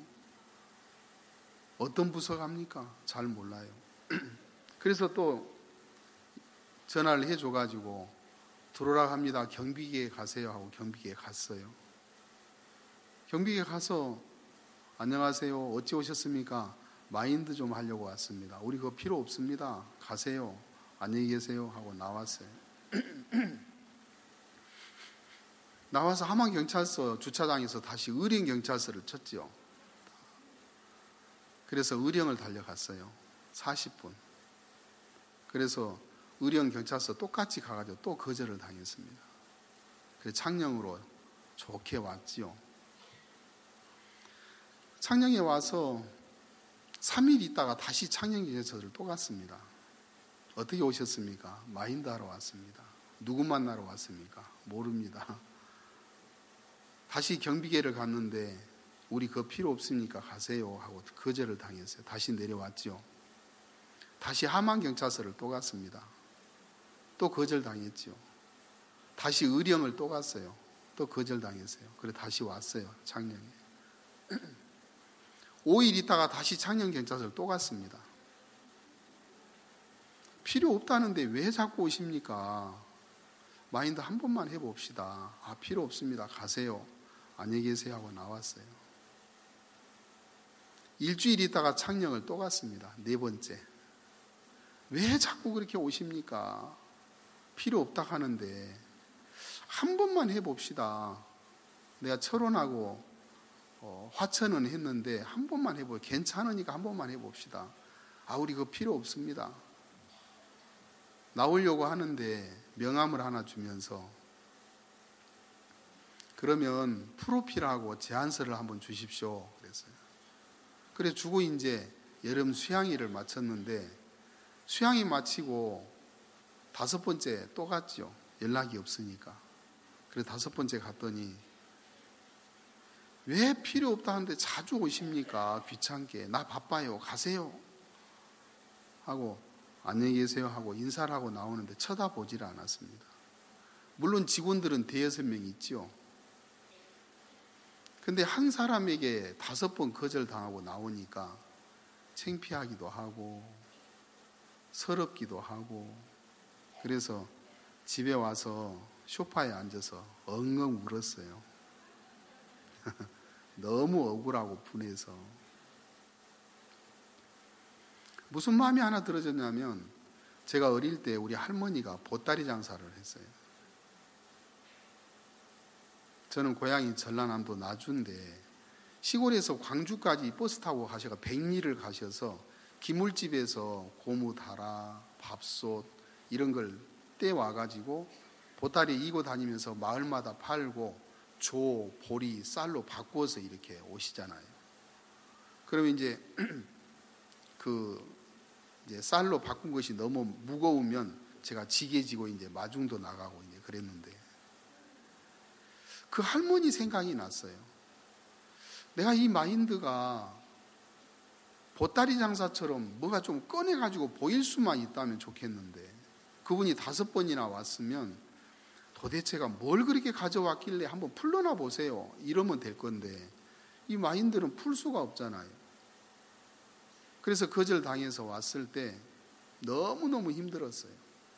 어떤 부서 갑니까? 잘 몰라요. 그래서 또 전화를 해줘가지고 들어오라 합니다. 경비계에 가세요 하고 경비계에 갔어요. 경비계에 가서 안녕하세요. 어찌 오셨습니까? 마인드 좀 하려고 왔습니다. 우리 그거 필요 없습니다. 가세요. 안녕히 계세요 하고 나왔어요. 나와서 함안경찰서 주차장에서 다시 의령경찰서를 쳤죠. 그래서 의령을 달려갔어요. 40분. 그래서 의령경찰서 똑같이 가가지고 또 거절을 당했습니다. 그래서 창녕으로 좋게 왔지요. 창녕에 와서 3일 있다가 다시 창녕경찰서를 또 갔습니다. 어떻게 오셨습니까? 마인드 하러 왔습니다. 누구 만나러 왔습니까? 모릅니다. 다시 경비계를 갔는데 우리 그거 필요 없으니까 가세요 하고 거절을 당했어요. 다시 내려왔죠. 다시 함안경찰서를 또 갔습니다. 또 거절당했죠. 다시 의령을 또 갔어요. 또 거절당했어요. 그래 다시 왔어요. 창녕에. 5일 있다가 다시 창녕경찰서를 또 갔습니다. 필요 없다는데 왜 자꾸 오십니까? 마인드 한 번만 해봅시다. 아, 필요 없습니다. 가세요. 안녕히 계세요 하고 나왔어요. 일주일 있다가 창녕을 또 갔습니다. 4번째. 왜 자꾸 그렇게 오십니까? 필요 없다 하는데 한 번만 해봅시다. 내가 철원하고 화천은 했는데 한 번만 해보고 괜찮으니까 한 번만 해봅시다. 아, 우리 그거 필요 없습니다. 나오려고 하는데 명함을 하나 주면서 그러면 프로필하고 제안서를 한번 주십시오 그랬어요. 그래 주고 이제 여름 수양회를 마쳤는데 수양회 마치고 5번째 또 갔죠. 연락이 없으니까. 그래 5번째 갔더니 왜 필요 없다 하는데 자주 오십니까? 귀찮게. 나 바빠요. 가세요. 하고 안녕히 계세요 하고 인사를 하고 나오는데 쳐다보질 않았습니다. 물론 직원들은 5-6명 있죠. 근데 한 사람에게 5번 거절당하고 나오니까 창피하기도 하고 서럽기도 하고 그래서 집에 와서 소파에 앉아서 엉엉 울었어요. 너무 억울하고 분해서. 무슨 마음이 하나 들어졌냐면 제가 어릴 때 우리 할머니가 보따리 장사를 했어요. 저는 고향이 전라남도 나주인데 시골에서 광주까지 버스 타고 가셔가 백리를 가셔서 기물집에서 고무 다라, 밥솥 이런 걸 떼와가지고 보따리에 이고 다니면서 마을마다 팔고 조, 보리, 쌀로 바꾸어서 이렇게 오시잖아요. 그러면 이제 이제 쌀로 바꾼 것이 너무 무거우면 제가 지게 지고 이제 마중도 나가고 이제 그랬는데 그 할머니 생각이 났어요. 내가 이 마인드가 보따리 장사처럼 뭐가 좀 꺼내가지고 보일 수만 있다면 좋겠는데 그분이 5번이나 왔으면 도대체가 뭘 그렇게 가져왔길래 한번 풀러나 보세요. 이러면 될 건데 이 마인드는 풀 수가 없잖아요. 그래서 거절당해서 왔을 때 너무너무 힘들었어요.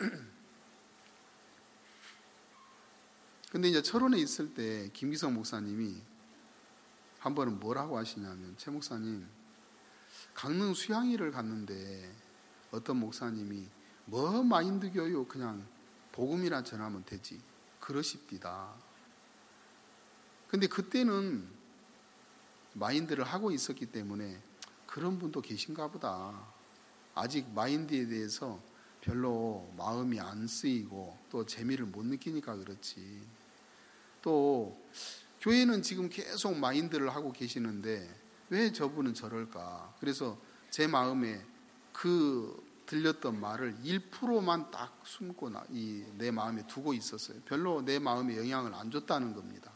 근데 이제 철원에 있을 때 김기성 목사님이 한 번은 뭐라고 하시냐면 최 목사님 강릉 수양회를 갔는데 어떤 목사님이 뭐 마인드 교육 그냥 복음이나 전하면 되지 그러십디다. 근데 그때는 마인드를 하고 있었기 때문에 그런 분도 계신가 보다. 아직 마인드에 대해서 별로 마음이 안 쓰이고 또 재미를 못 느끼니까 그렇지. 또 교회는 지금 계속 마인드를 하고 계시는데 왜 저분은 저럴까. 그래서 제 마음에 그 들렸던 말을 1%만 딱 숨고 내 마음에 두고 있었어요. 별로 내 마음에 영향을 안 줬다는 겁니다.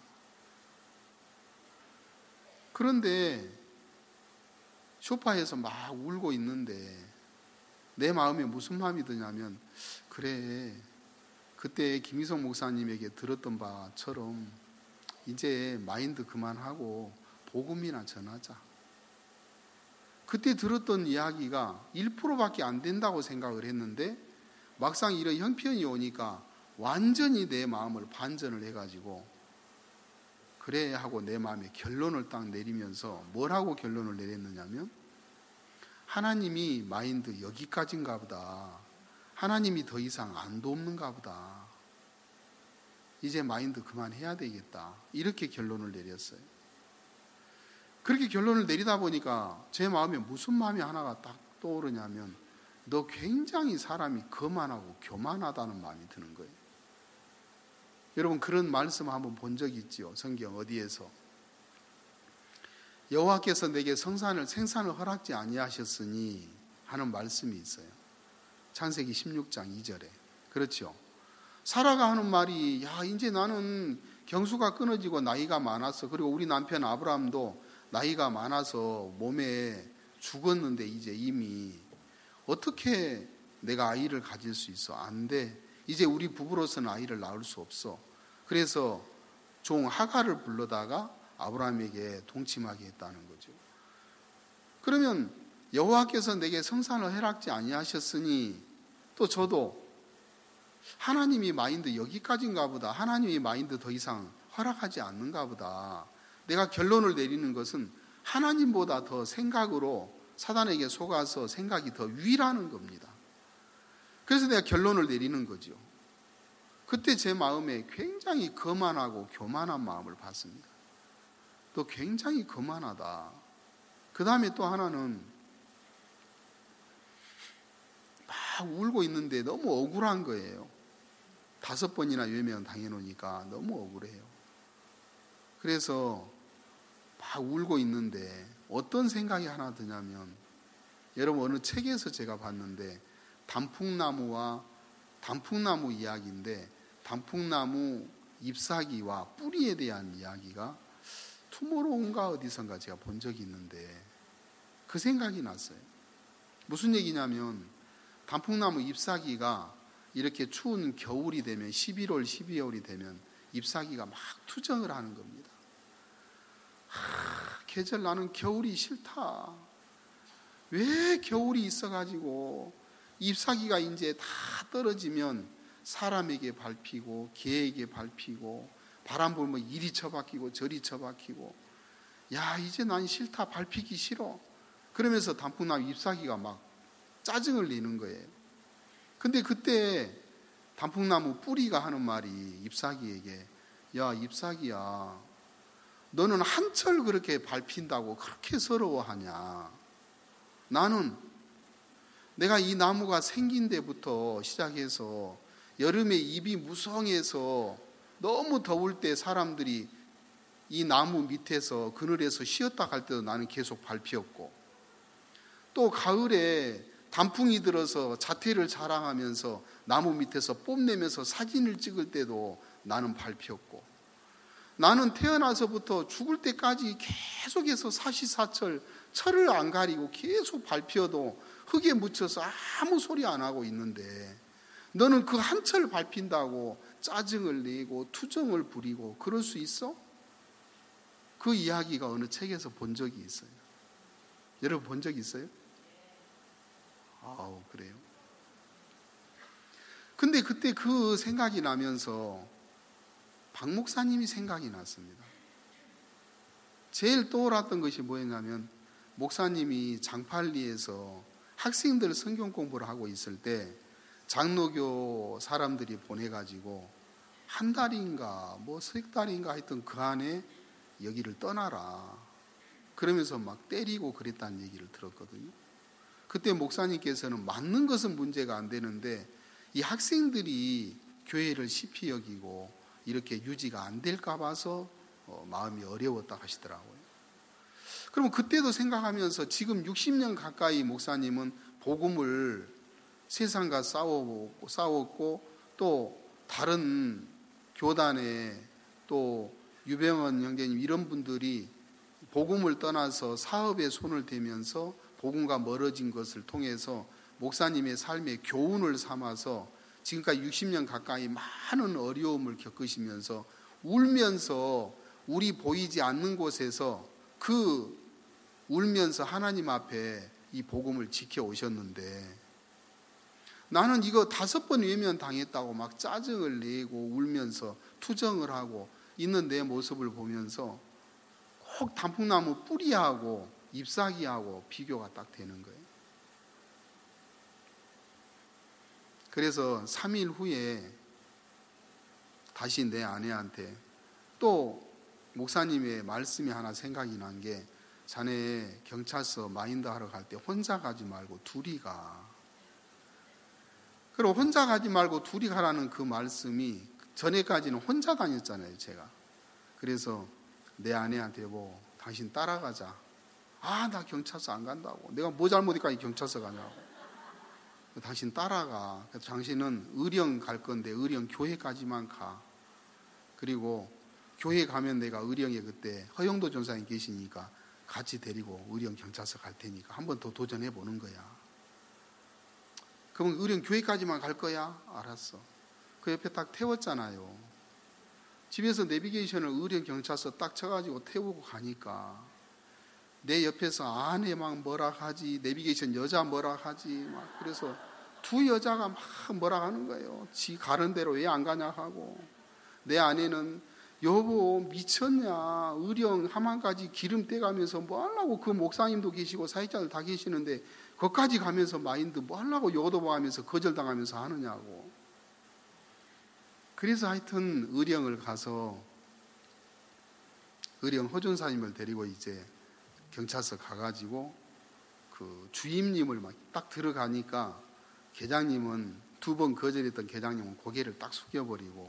그런데 소파에서 막 울고 있는데 내 마음에 무슨 마음이 드냐면 그래 그때 김희성 목사님에게 들었던 바처럼 이제 마인드 그만하고 복음이나 전하자. 그때 들었던 이야기가 1%밖에 안 된다고 생각을 했는데 막상 이런 형편이 오니까 완전히 내 마음을 반전을 해가지고 그래 하고 내 마음에 결론을 딱 내리면서 뭐라고 결론을 내렸느냐면 하나님이 마인드 여기까지인가 보다. 하나님이 더 이상 안 돕는가 보다. 이제 마인드 그만해야 되겠다. 이렇게 결론을 내렸어요. 그렇게 결론을 내리다 보니까 제 마음에 무슨 마음이 하나가 딱 떠오르냐면 너 굉장히 사람이 거만하고 교만하다는 마음이 드는 거예요. 여러분 그런 말씀 한번 본 적 있지요? 성경 어디에서? 여호와께서 내게 생산을 허락지 아니하셨으니 하는 말씀이 있어요. 창세기 16장 2절에. 그렇죠? 사라가 하는 말이 야 이제 나는 경수가 끊어지고 나이가 많았어. 그리고 우리 남편 아브라함도 나이가 많아서 몸에 죽었는데 이제 이미 어떻게 내가 아이를 가질 수 있어? 안 돼. 이제 우리 부부로서는 아이를 낳을 수 없어. 그래서 종 하갈을 불러다가 아브라함에게 동침하게 했다는 거죠. 그러면 여호와께서 내게 성산을 허락지 아니하셨으니 또 저도 하나님이 마인드 여기까지인가 보다. 하나님이 마인드 더 이상 허락하지 않는가 보다. 내가 결론을 내리는 것은 하나님보다 더 생각으로 사단에게 속아서 생각이 더 위라는 겁니다. 그래서 내가 결론을 내리는 거죠. 그때 제 마음에 굉장히 거만하고 교만한 마음을 받습니다. 또 굉장히 거만하다. 그 다음에 또 하나는 막 울고 있는데 너무 억울한 거예요. 5번이나 외면 당해놓으니까 너무 억울해요. 그래서 막 울고 있는데 어떤 생각이 하나 드냐면, 여러분 어느 책에서 제가 봤는데 단풍나무 이야기인데, 단풍나무 잎사귀와 뿌리에 대한 이야기가 투모로우인가 어디선가 제가 본 적이 있는데 그 생각이 났어요. 무슨 얘기냐면, 단풍나무 잎사귀가 이렇게 추운 겨울이 되면 11월, 12월이 되면 잎사귀가 막 투정을 하는 겁니다. 계절 나는 겨울이 싫다. 왜 겨울이 있어가지고 잎사귀가 이제 다 떨어지면 사람에게 밟히고 개에게 밟히고 바람 불면 이리 처박히고 저리 처박히고, 야 이제 난 싫다, 밟히기 싫어. 그러면서 단풍나무 잎사귀가 막 짜증을 내는 거예요. 근데 그때 단풍나무 뿌리가 하는 말이 잎사귀에게, 야 잎사귀야, 너는 한철 그렇게 밟힌다고 그렇게 서러워하냐. 나는 내가 이 나무가 생긴 데부터 시작해서 여름에 잎이 무성해서 너무 더울 때 사람들이 이 나무 밑에서 그늘에서 쉬었다 갈 때도 나는 계속 밟혔고, 또 가을에 단풍이 들어서 자태를 자랑하면서 나무 밑에서 뽐내면서 사진을 찍을 때도 나는 밟혔고, 나는 태어나서부터 죽을 때까지 계속해서 사시사철 철을 안 가리고 계속 밟혀도 흙에 묻혀서 아무 소리 안 하고 있는데, 너는 그 한철 밟힌다고 짜증을 내고 투정을 부리고 그럴 수 있어? 그 이야기가 어느 책에서 본 적이 있어요. 여러분 본 적 있어요? 아우, 그래요. 근데 그때 그 생각이 나면서 박 목사님이 생각이 났습니다. 제일 떠올랐던 것이 뭐였냐면, 목사님이 장팔리에서 학생들 성경 공부를 하고 있을 때 장로교 사람들이 보내가지고 한 달인가 뭐 석 달인가 하여튼 그 안에 여기를 떠나라 그러면서 막 때리고 그랬다는 얘기를 들었거든요. 그때 목사님께서는 맞는 것은 문제가 안 되는데 이 학생들이 교회를 시피 여기고 이렇게 유지가 안 될까 봐서 마음이 어려웠다 하시더라고요. 그럼 그때도 생각하면서 지금 60년 가까이 목사님은 복음을 세상과 싸웠고 또 다른 교단에 또 유병헌 형제님 이런 분들이 복음을 떠나서 사업에 손을 대면서 복음과 멀어진 것을 통해서 목사님의 삶의 교훈을 삼아서 지금까지 60년 가까이 많은 어려움을 겪으시면서 울면서 우리 보이지 않는 곳에서 울면서 하나님 앞에 이 복음을 지켜오셨는데, 나는 이거 5번 외면 당했다고 막 짜증을 내고 울면서 투정을 하고 있는 내 모습을 보면서 꼭 단풍나무 뿌리하고 잎사귀하고 비교가 딱 되는 거예요. 그래서 3일 후에 다시 내 아내한테 또 목사님의 말씀이 하나 생각이 난 게, 자네 경찰서 마인드 하러 갈 때 혼자 가지 말고 둘이 가. 그리고 혼자 가지 말고 둘이 가라는 그 말씀이, 전에까지는 혼자 다녔잖아요 제가. 그래서 내 아내한테 여보 당신 따라가자. 아, 나 경찰서 안 간다고. 내가 뭐 잘못이니까 경찰서 가냐고. 당신 따라가. 그래서 당신은 의령 갈 건데 의령 교회까지만 가. 그리고 교회 가면 내가 의령에 그때 허영도 전사님 계시니까 같이 데리고 의령 경찰서 갈 테니까 한번 더 도전해 보는 거야. 그럼 의령 교회까지만 갈 거야? 알았어. 그 옆에 딱 태웠잖아요. 집에서 내비게이션을 의령 경찰서 딱 쳐가지고 태우고 가니까 내 옆에서 아내 막 뭐라 하지, 내비게이션 여자 뭐라 하지, 막 그래서 두 여자가 막 뭐라 하는 거예요. 지 가는 대로 왜 안 가냐 하고, 내 아내는 여보 미쳤냐, 의령 함안까지 기름 떼가면서 뭐 하려고, 그 목사님도 계시고 사역자들 다 계시는데 거기까지 가면서 마인드 뭐 하려고 요도봐하면서 거절당하면서 하느냐고. 그래서 하여튼 의령을 가서 의령 허준사님을 데리고 이제 경찰서 가가지고 그 주임님을 막 딱 들어가니까 계장님은 2번 거절했던 계장님은 고개를 딱 숙여버리고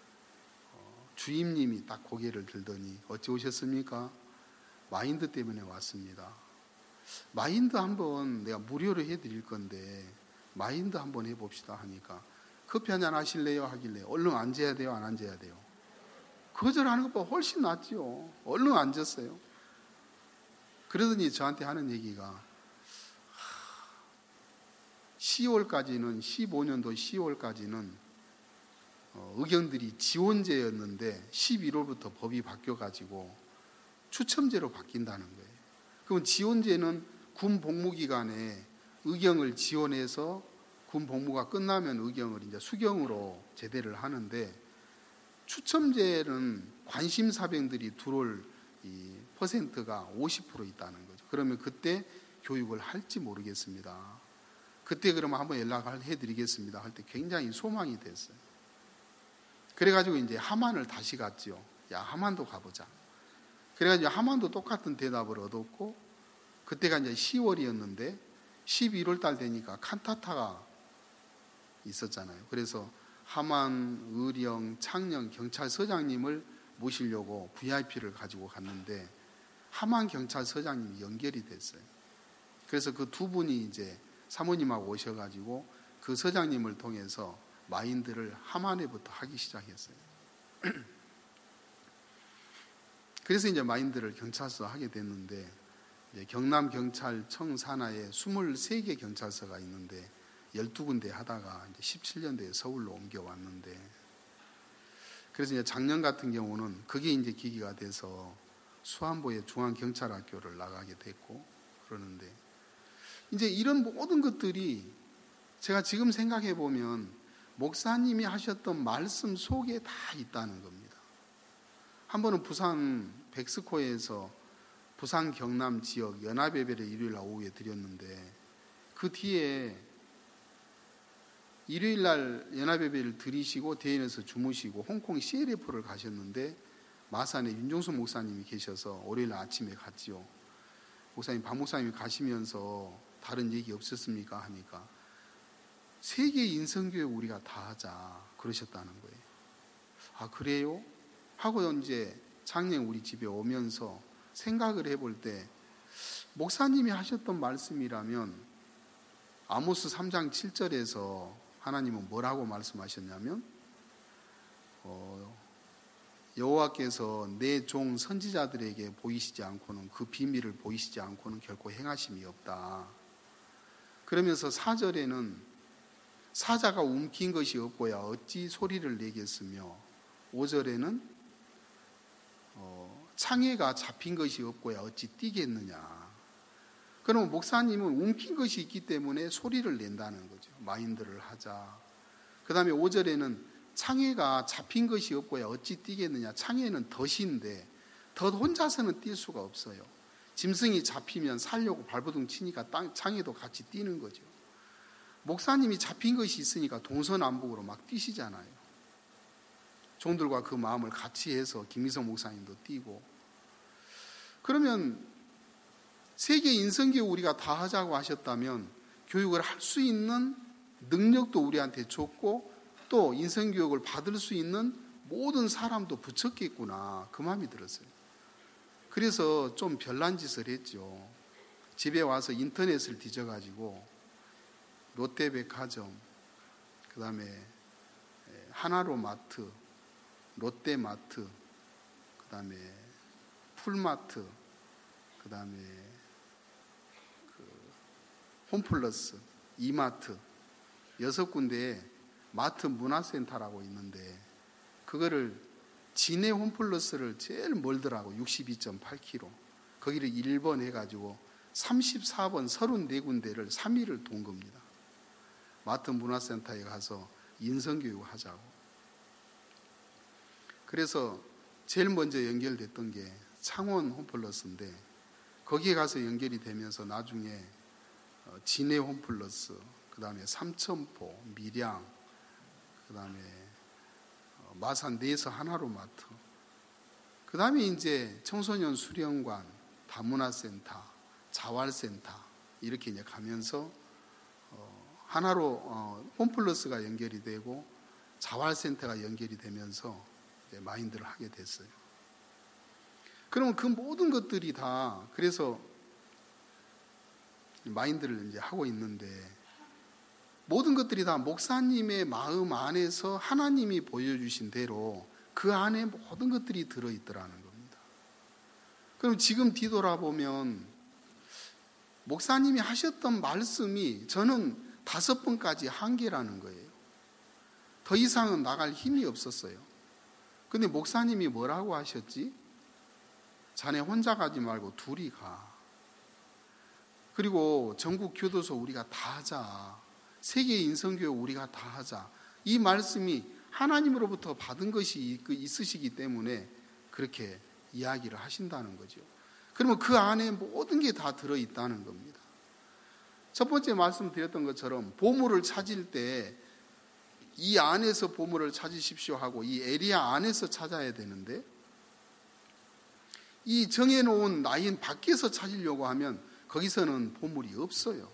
주임님이 딱 고개를 들더니 어찌 오셨습니까? 마인드 때문에 왔습니다. 마인드 한번 내가 무료로 해드릴 건데 마인드 한번 해봅시다 하니까 커피 한잔 하실래요? 하길래 얼른 앉아야 돼요? 안 앉아야 돼요? 거절하는 것보다 훨씬 낫죠. 얼른 앉았어요. 그러더니 저한테 하는 얘기가 10월까지는 15년도 10월까지는 의경들이 지원제였는데 11월부터 법이 바뀌어가지고 추첨제로 바뀐다는 거예요. 그럼 지원제는 군 복무기간에 의경을 지원해서 군 복무가 끝나면 의경을 이제 수경으로 제대를 하는데 추첨제는 관심사병들이 들어올 이 퍼센트가 50% 있다는 거죠. 그러면 그때 교육을 할지 모르겠습니다. 그때 그러면 한번 연락을 해드리겠습니다 할 때 굉장히 소망이 됐어요. 그래가지고 이제 하만을 다시 갔지요. 야, 하만도 가보자. 그래가지고 하만도 똑같은 대답을 얻었고, 그때가 이제 10월이었는데 11월 달 되니까 칸타타가 있었잖아요. 그래서 하만, 의령, 창녕 경찰서장님을 모시려고 VIP를 가지고 갔는데 하만 경찰서장님이 연결이 됐어요. 그래서 그 2분이 이제 사모님하고 오셔가지고 그 서장님을 통해서 마인드를 하만에부터 하기 시작했어요. 그래서 이제 마인드를 경찰서 하게 됐는데, 이제 경남경찰청 산하에 23개 경찰서가 있는데 12군데 하다가 이제 17년도에 서울로 옮겨왔는데, 그래서 이제 작년 같은 경우는 그게 이제 계기가 돼서 수안보의 중앙경찰학교를 나가게 됐고 그러는데, 이제 이런 모든 것들이 제가 지금 생각해 보면 목사님이 하셨던 말씀 속에 다 있다는 겁니다. 한 번은 부산 백스코에서 부산 경남 지역 연합예배를 일요일 오후에 드렸는데, 그 뒤에 일요일 날 연합예배를 드리시고 대인에서 주무시고 홍콩 CLF를 가셨는데 마산에 윤종수 목사님이 계셔서 월요일 아침에 갔지요. 목사님, 박 목사님이 가시면서 다른 얘기 없었습니까? 하니까 세계 인성교육 우리가 다 하자 그러셨다는 거예요. 아, 그래요? 하고 이제 작년 우리 집에 오면서 생각을 해볼 때 목사님이 하셨던 말씀이라면 아모스 3장 7절에서 하나님은 뭐라고 말씀하셨냐면 여호와께서 내 종 선지자들에게 보이시지 않고는, 그 비밀을 보이시지 않고는 결코 행하심이 없다. 그러면서 4절에는 사자가 움킨 것이 없고야 어찌 소리를 내겠으며, 5절에는 창해가 잡힌 것이 없고야 어찌 뛰겠느냐. 그러면 목사님은 움킨 것이 있기 때문에 소리를 낸다는 거죠. 마인드를 하자. 그 다음에 5절에는 창해가 잡힌 것이 없고야 어찌 뛰겠느냐. 창해는 덫인데 덫 혼자서는 뛸 수가 없어요. 짐승이 잡히면 살려고 발버둥 치니까 창해도 같이 뛰는 거죠. 목사님이 잡힌 것이 있으니까 동서남북으로 막 뛰시잖아요. 종들과 그 마음을 같이 해서 김미성 목사님도 뛰고. 그러면 세계 인성교육 우리가 다 하자고 하셨다면 교육을 할 수 있는 능력도 우리한테 줬고 또 인성교육을 받을 수 있는 모든 사람도 붙였겠구나, 그 마음이 들었어요. 그래서 좀 별난 짓을 했죠. 집에 와서 인터넷을 뒤져가지고 롯데백화점, 그 다음에 하나로마트, 롯데마트, 그 다음에 풀마트, 그 다음에 홈플러스, 이마트 6군데에 마트 문화센터라고 있는데 그거를 진해 홈플러스를 제일 멀더라고. 62.8km. 거기를 1번 해가지고 34번 34군데를 3일을 돈 겁니다. 마트 문화센터에 가서 인성교육을 하자고. 그래서 제일 먼저 연결됐던 게 창원 홈플러스인데 거기에 가서 연결이 되면서 나중에 진해 홈플러스, 그 다음에 삼천포, 밀양, 그 다음에 마산 내에서 하나로마트, 그 다음에 이제 청소년 수련관, 다문화센터, 자활센터 이렇게 이제 가면서 하나로 홈플러스가 연결이 되고 자활센터가 연결이 되면서 이제 마인드를 하게 됐어요. 그러면 그 모든 것들이 다 그래서 마인드를 이제 하고 있는데 모든 것들이 다 목사님의 마음 안에서 하나님이 보여주신 대로 그 안에 모든 것들이 들어있더라는 겁니다. 그럼 지금 뒤돌아보면 목사님이 하셨던 말씀이 저는 5번까지 한계라는 거예요. 더 이상은 나갈 힘이 없었어요. 근데 목사님이 뭐라고 하셨지? 자네 혼자 가지 말고 둘이 가. 그리고 전국 교도소 우리가 다 하자. 세계 인성교회 우리가 다 하자. 이 말씀이 하나님으로부터 받은 것이 있으시기 때문에 그렇게 이야기를 하신다는 거죠. 그러면 그 안에 모든 게 다 들어있다는 겁니다. 첫 번째 말씀드렸던 것처럼 보물을 찾을 때 이 안에서 보물을 찾으십시오 하고 이 에리야 안에서 찾아야 되는데 이 정해놓은 라인 밖에서 찾으려고 하면 거기서는 보물이 없어요.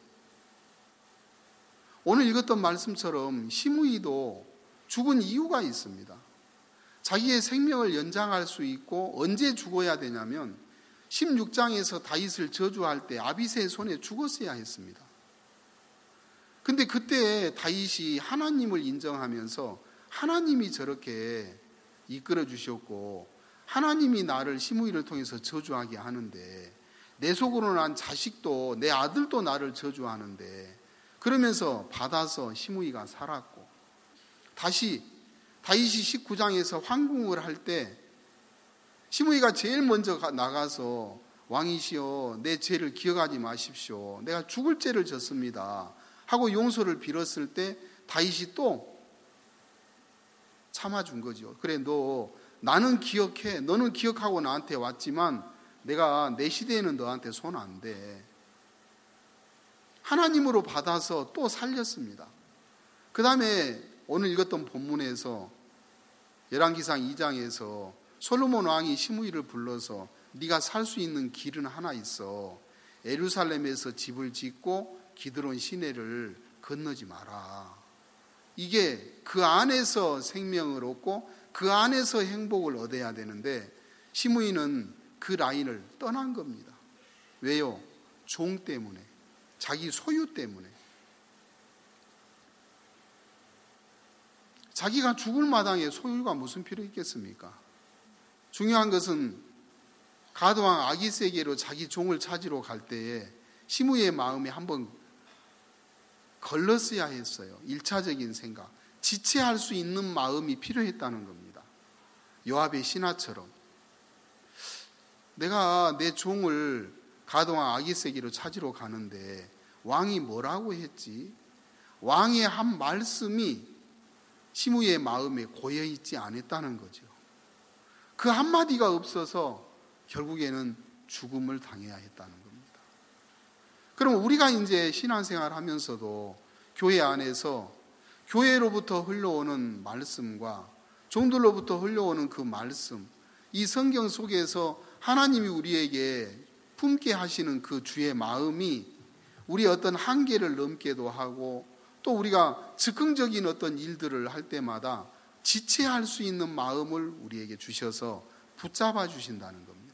오늘 읽었던 말씀처럼 시므이도 죽은 이유가 있습니다. 자기의 생명을 연장할 수 있고 언제 죽어야 되냐면 16장에서 다윗을 저주할 때 아비새의 손에 죽었어야 했습니다. 근데 그때 다윗이 하나님을 인정하면서 하나님이 저렇게 이끌어 주셨고 하나님이 나를 시므이를 통해서 저주하게 하는데 내 속으로 난 자식도 내 아들도 나를 저주하는데 그러면서 받아서 시므이가 살았고 다시 다윗이 19장에서 황궁을 할 때 시므이가 제일 먼저 나가서 왕이시여 내 죄를 기억하지 마십시오. 내가 죽을 죄를 졌습니다. 하고 용서를 빌었을 때 다윗이 또 참아준 거죠. 그래 나는 기억해. 너는 기억하고 나한테 왔지만 내가 내 시대에는 너한테 손 안 대. 하나님으로 받아서 또 살렸습니다. 그 다음에 오늘 읽었던 본문에서 열왕기상 2장에서 솔로몬 왕이 시므이를 불러서 네가 살 수 있는 길은 하나 있어. 예루살렘에서 집을 짓고 기드론 시내를 건너지 마라. 이게 그 안에서 생명을 얻고 그 안에서 행복을 얻어야 되는데 시므이는 그 라인을 떠난 겁니다. 왜요? 종 때문에, 자기 소유 때문에. 자기가 죽을 마당에 소유가 무슨 필요 있겠습니까? 중요한 것은 가드왕 아기스에게로 자기 종을 찾으러 갈 때에 시므이의 마음에 한번 걸렀어야 했어요. 1차적인 생각. 지체할 수 있는 마음이 필요했다는 겁니다. 요압의 신하처럼. 내가 내 종을 가드왕 아기스에게로 찾으러 가는데 왕이 뭐라고 했지? 왕의 한 말씀이 시므이의 마음에 고여있지 않았다는 거죠. 그 한마디가 없어서 결국에는 죽음을 당해야 했다는 겁니다. 그럼 우리가 이제 신앙생활 하면서도 교회 안에서 교회로부터 흘러오는 말씀과 종들로부터 흘러오는 그 말씀, 이 성경 속에서 하나님이 우리에게 품게 하시는 그 주의 마음이 우리의 어떤 한계를 넘게도 하고 또 우리가 즉흥적인 어떤 일들을 할 때마다 지체할 수 있는 마음을 우리에게 주셔서 붙잡아 주신다는 겁니다.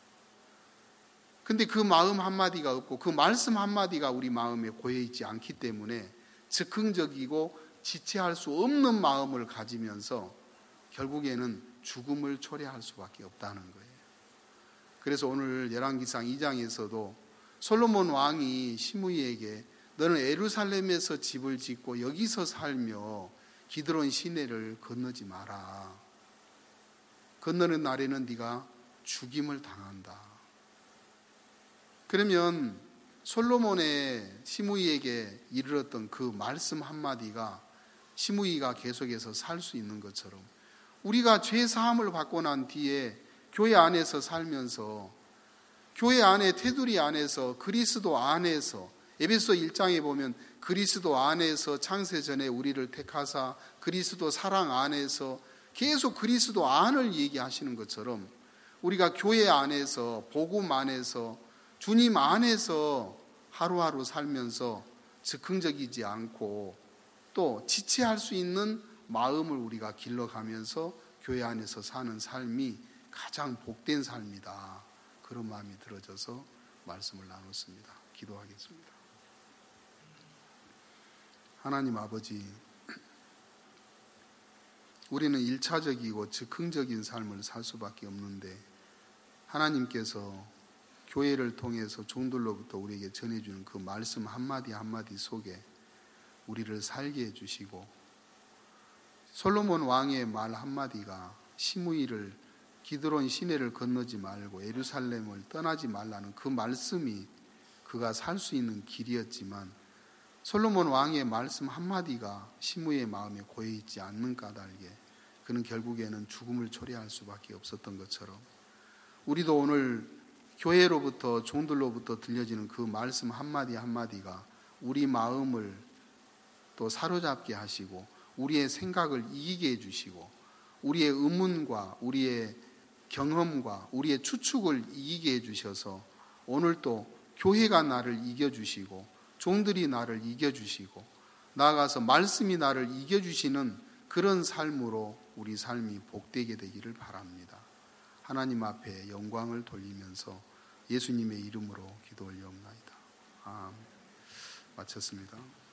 근데 그 마음 한마디가 없고 그 말씀 한마디가 우리 마음에 고여있지 않기 때문에 즉흥적이고 지체할 수 없는 마음을 가지면서 결국에는 죽음을 초래할 수밖에 없다는 거예요. 그래서 오늘 열왕기상 2장에서도 솔로몬 왕이 시므이에게 너는 예루살렘에서 집을 짓고 여기서 살며 기드론 시내를 건너지 마라. 건너는 날에는 네가 죽임을 당한다. 그러면 솔로몬의 시므이에게 이르렀던 그 말씀 한마디가 시므이가 계속해서 살 수 있는 것처럼 우리가 죄 사함을 받고 난 뒤에 교회 안에서 살면서 교회 안에 테두리 안에서 그리스도 안에서 에베소 1장에 보면 그리스도 안에서 창세전에 우리를 택하사 그리스도 사랑 안에서 계속 그리스도 안을 얘기하시는 것처럼 우리가 교회 안에서 복음 안에서 주님 안에서 하루하루 살면서 즉흥적이지 않고 또 지체할 수 있는 마음을 우리가 길러가면서 교회 안에서 사는 삶이 가장 복된 삶이다. 그런 마음이 들어져서 말씀을 나눴습니다. 기도하겠습니다. 하나님 아버지, 우리는 일차적이고 즉흥적인 삶을 살 수밖에 없는데 하나님께서 교회를 통해서 종들로부터 우리에게 전해주는 그 말씀 한마디 한마디 속에 우리를 살게 해주시고, 솔로몬 왕의 말 한마디가 시므이를 기드론 시내를 건너지 말고 예루살렘을 떠나지 말라는 그 말씀이 그가 살 수 있는 길이었지만, 솔로몬 왕의 말씀 한마디가 시므이의 마음에 고여있지 않는 까닭에 그는 결국에는 죽음을 초래할 수밖에 없었던 것처럼, 우리도 오늘 교회로부터 종들로부터 들려지는 그 말씀 한마디 한마디가 우리 마음을 또 사로잡게 하시고 우리의 생각을 이기게 해주시고 우리의 의문과 우리의 경험과 우리의 추측을 이기게 해주셔서 오늘 또 교회가 나를 이겨주시고 종들이 나를 이겨주시고 나아가서 말씀이 나를 이겨주시는 그런 삶으로 우리 삶이 복되게 되기를 바랍니다. 하나님 앞에 영광을 돌리면서 예수님의 이름으로 기도 올려옵나이다. 아멘. 마쳤습니다.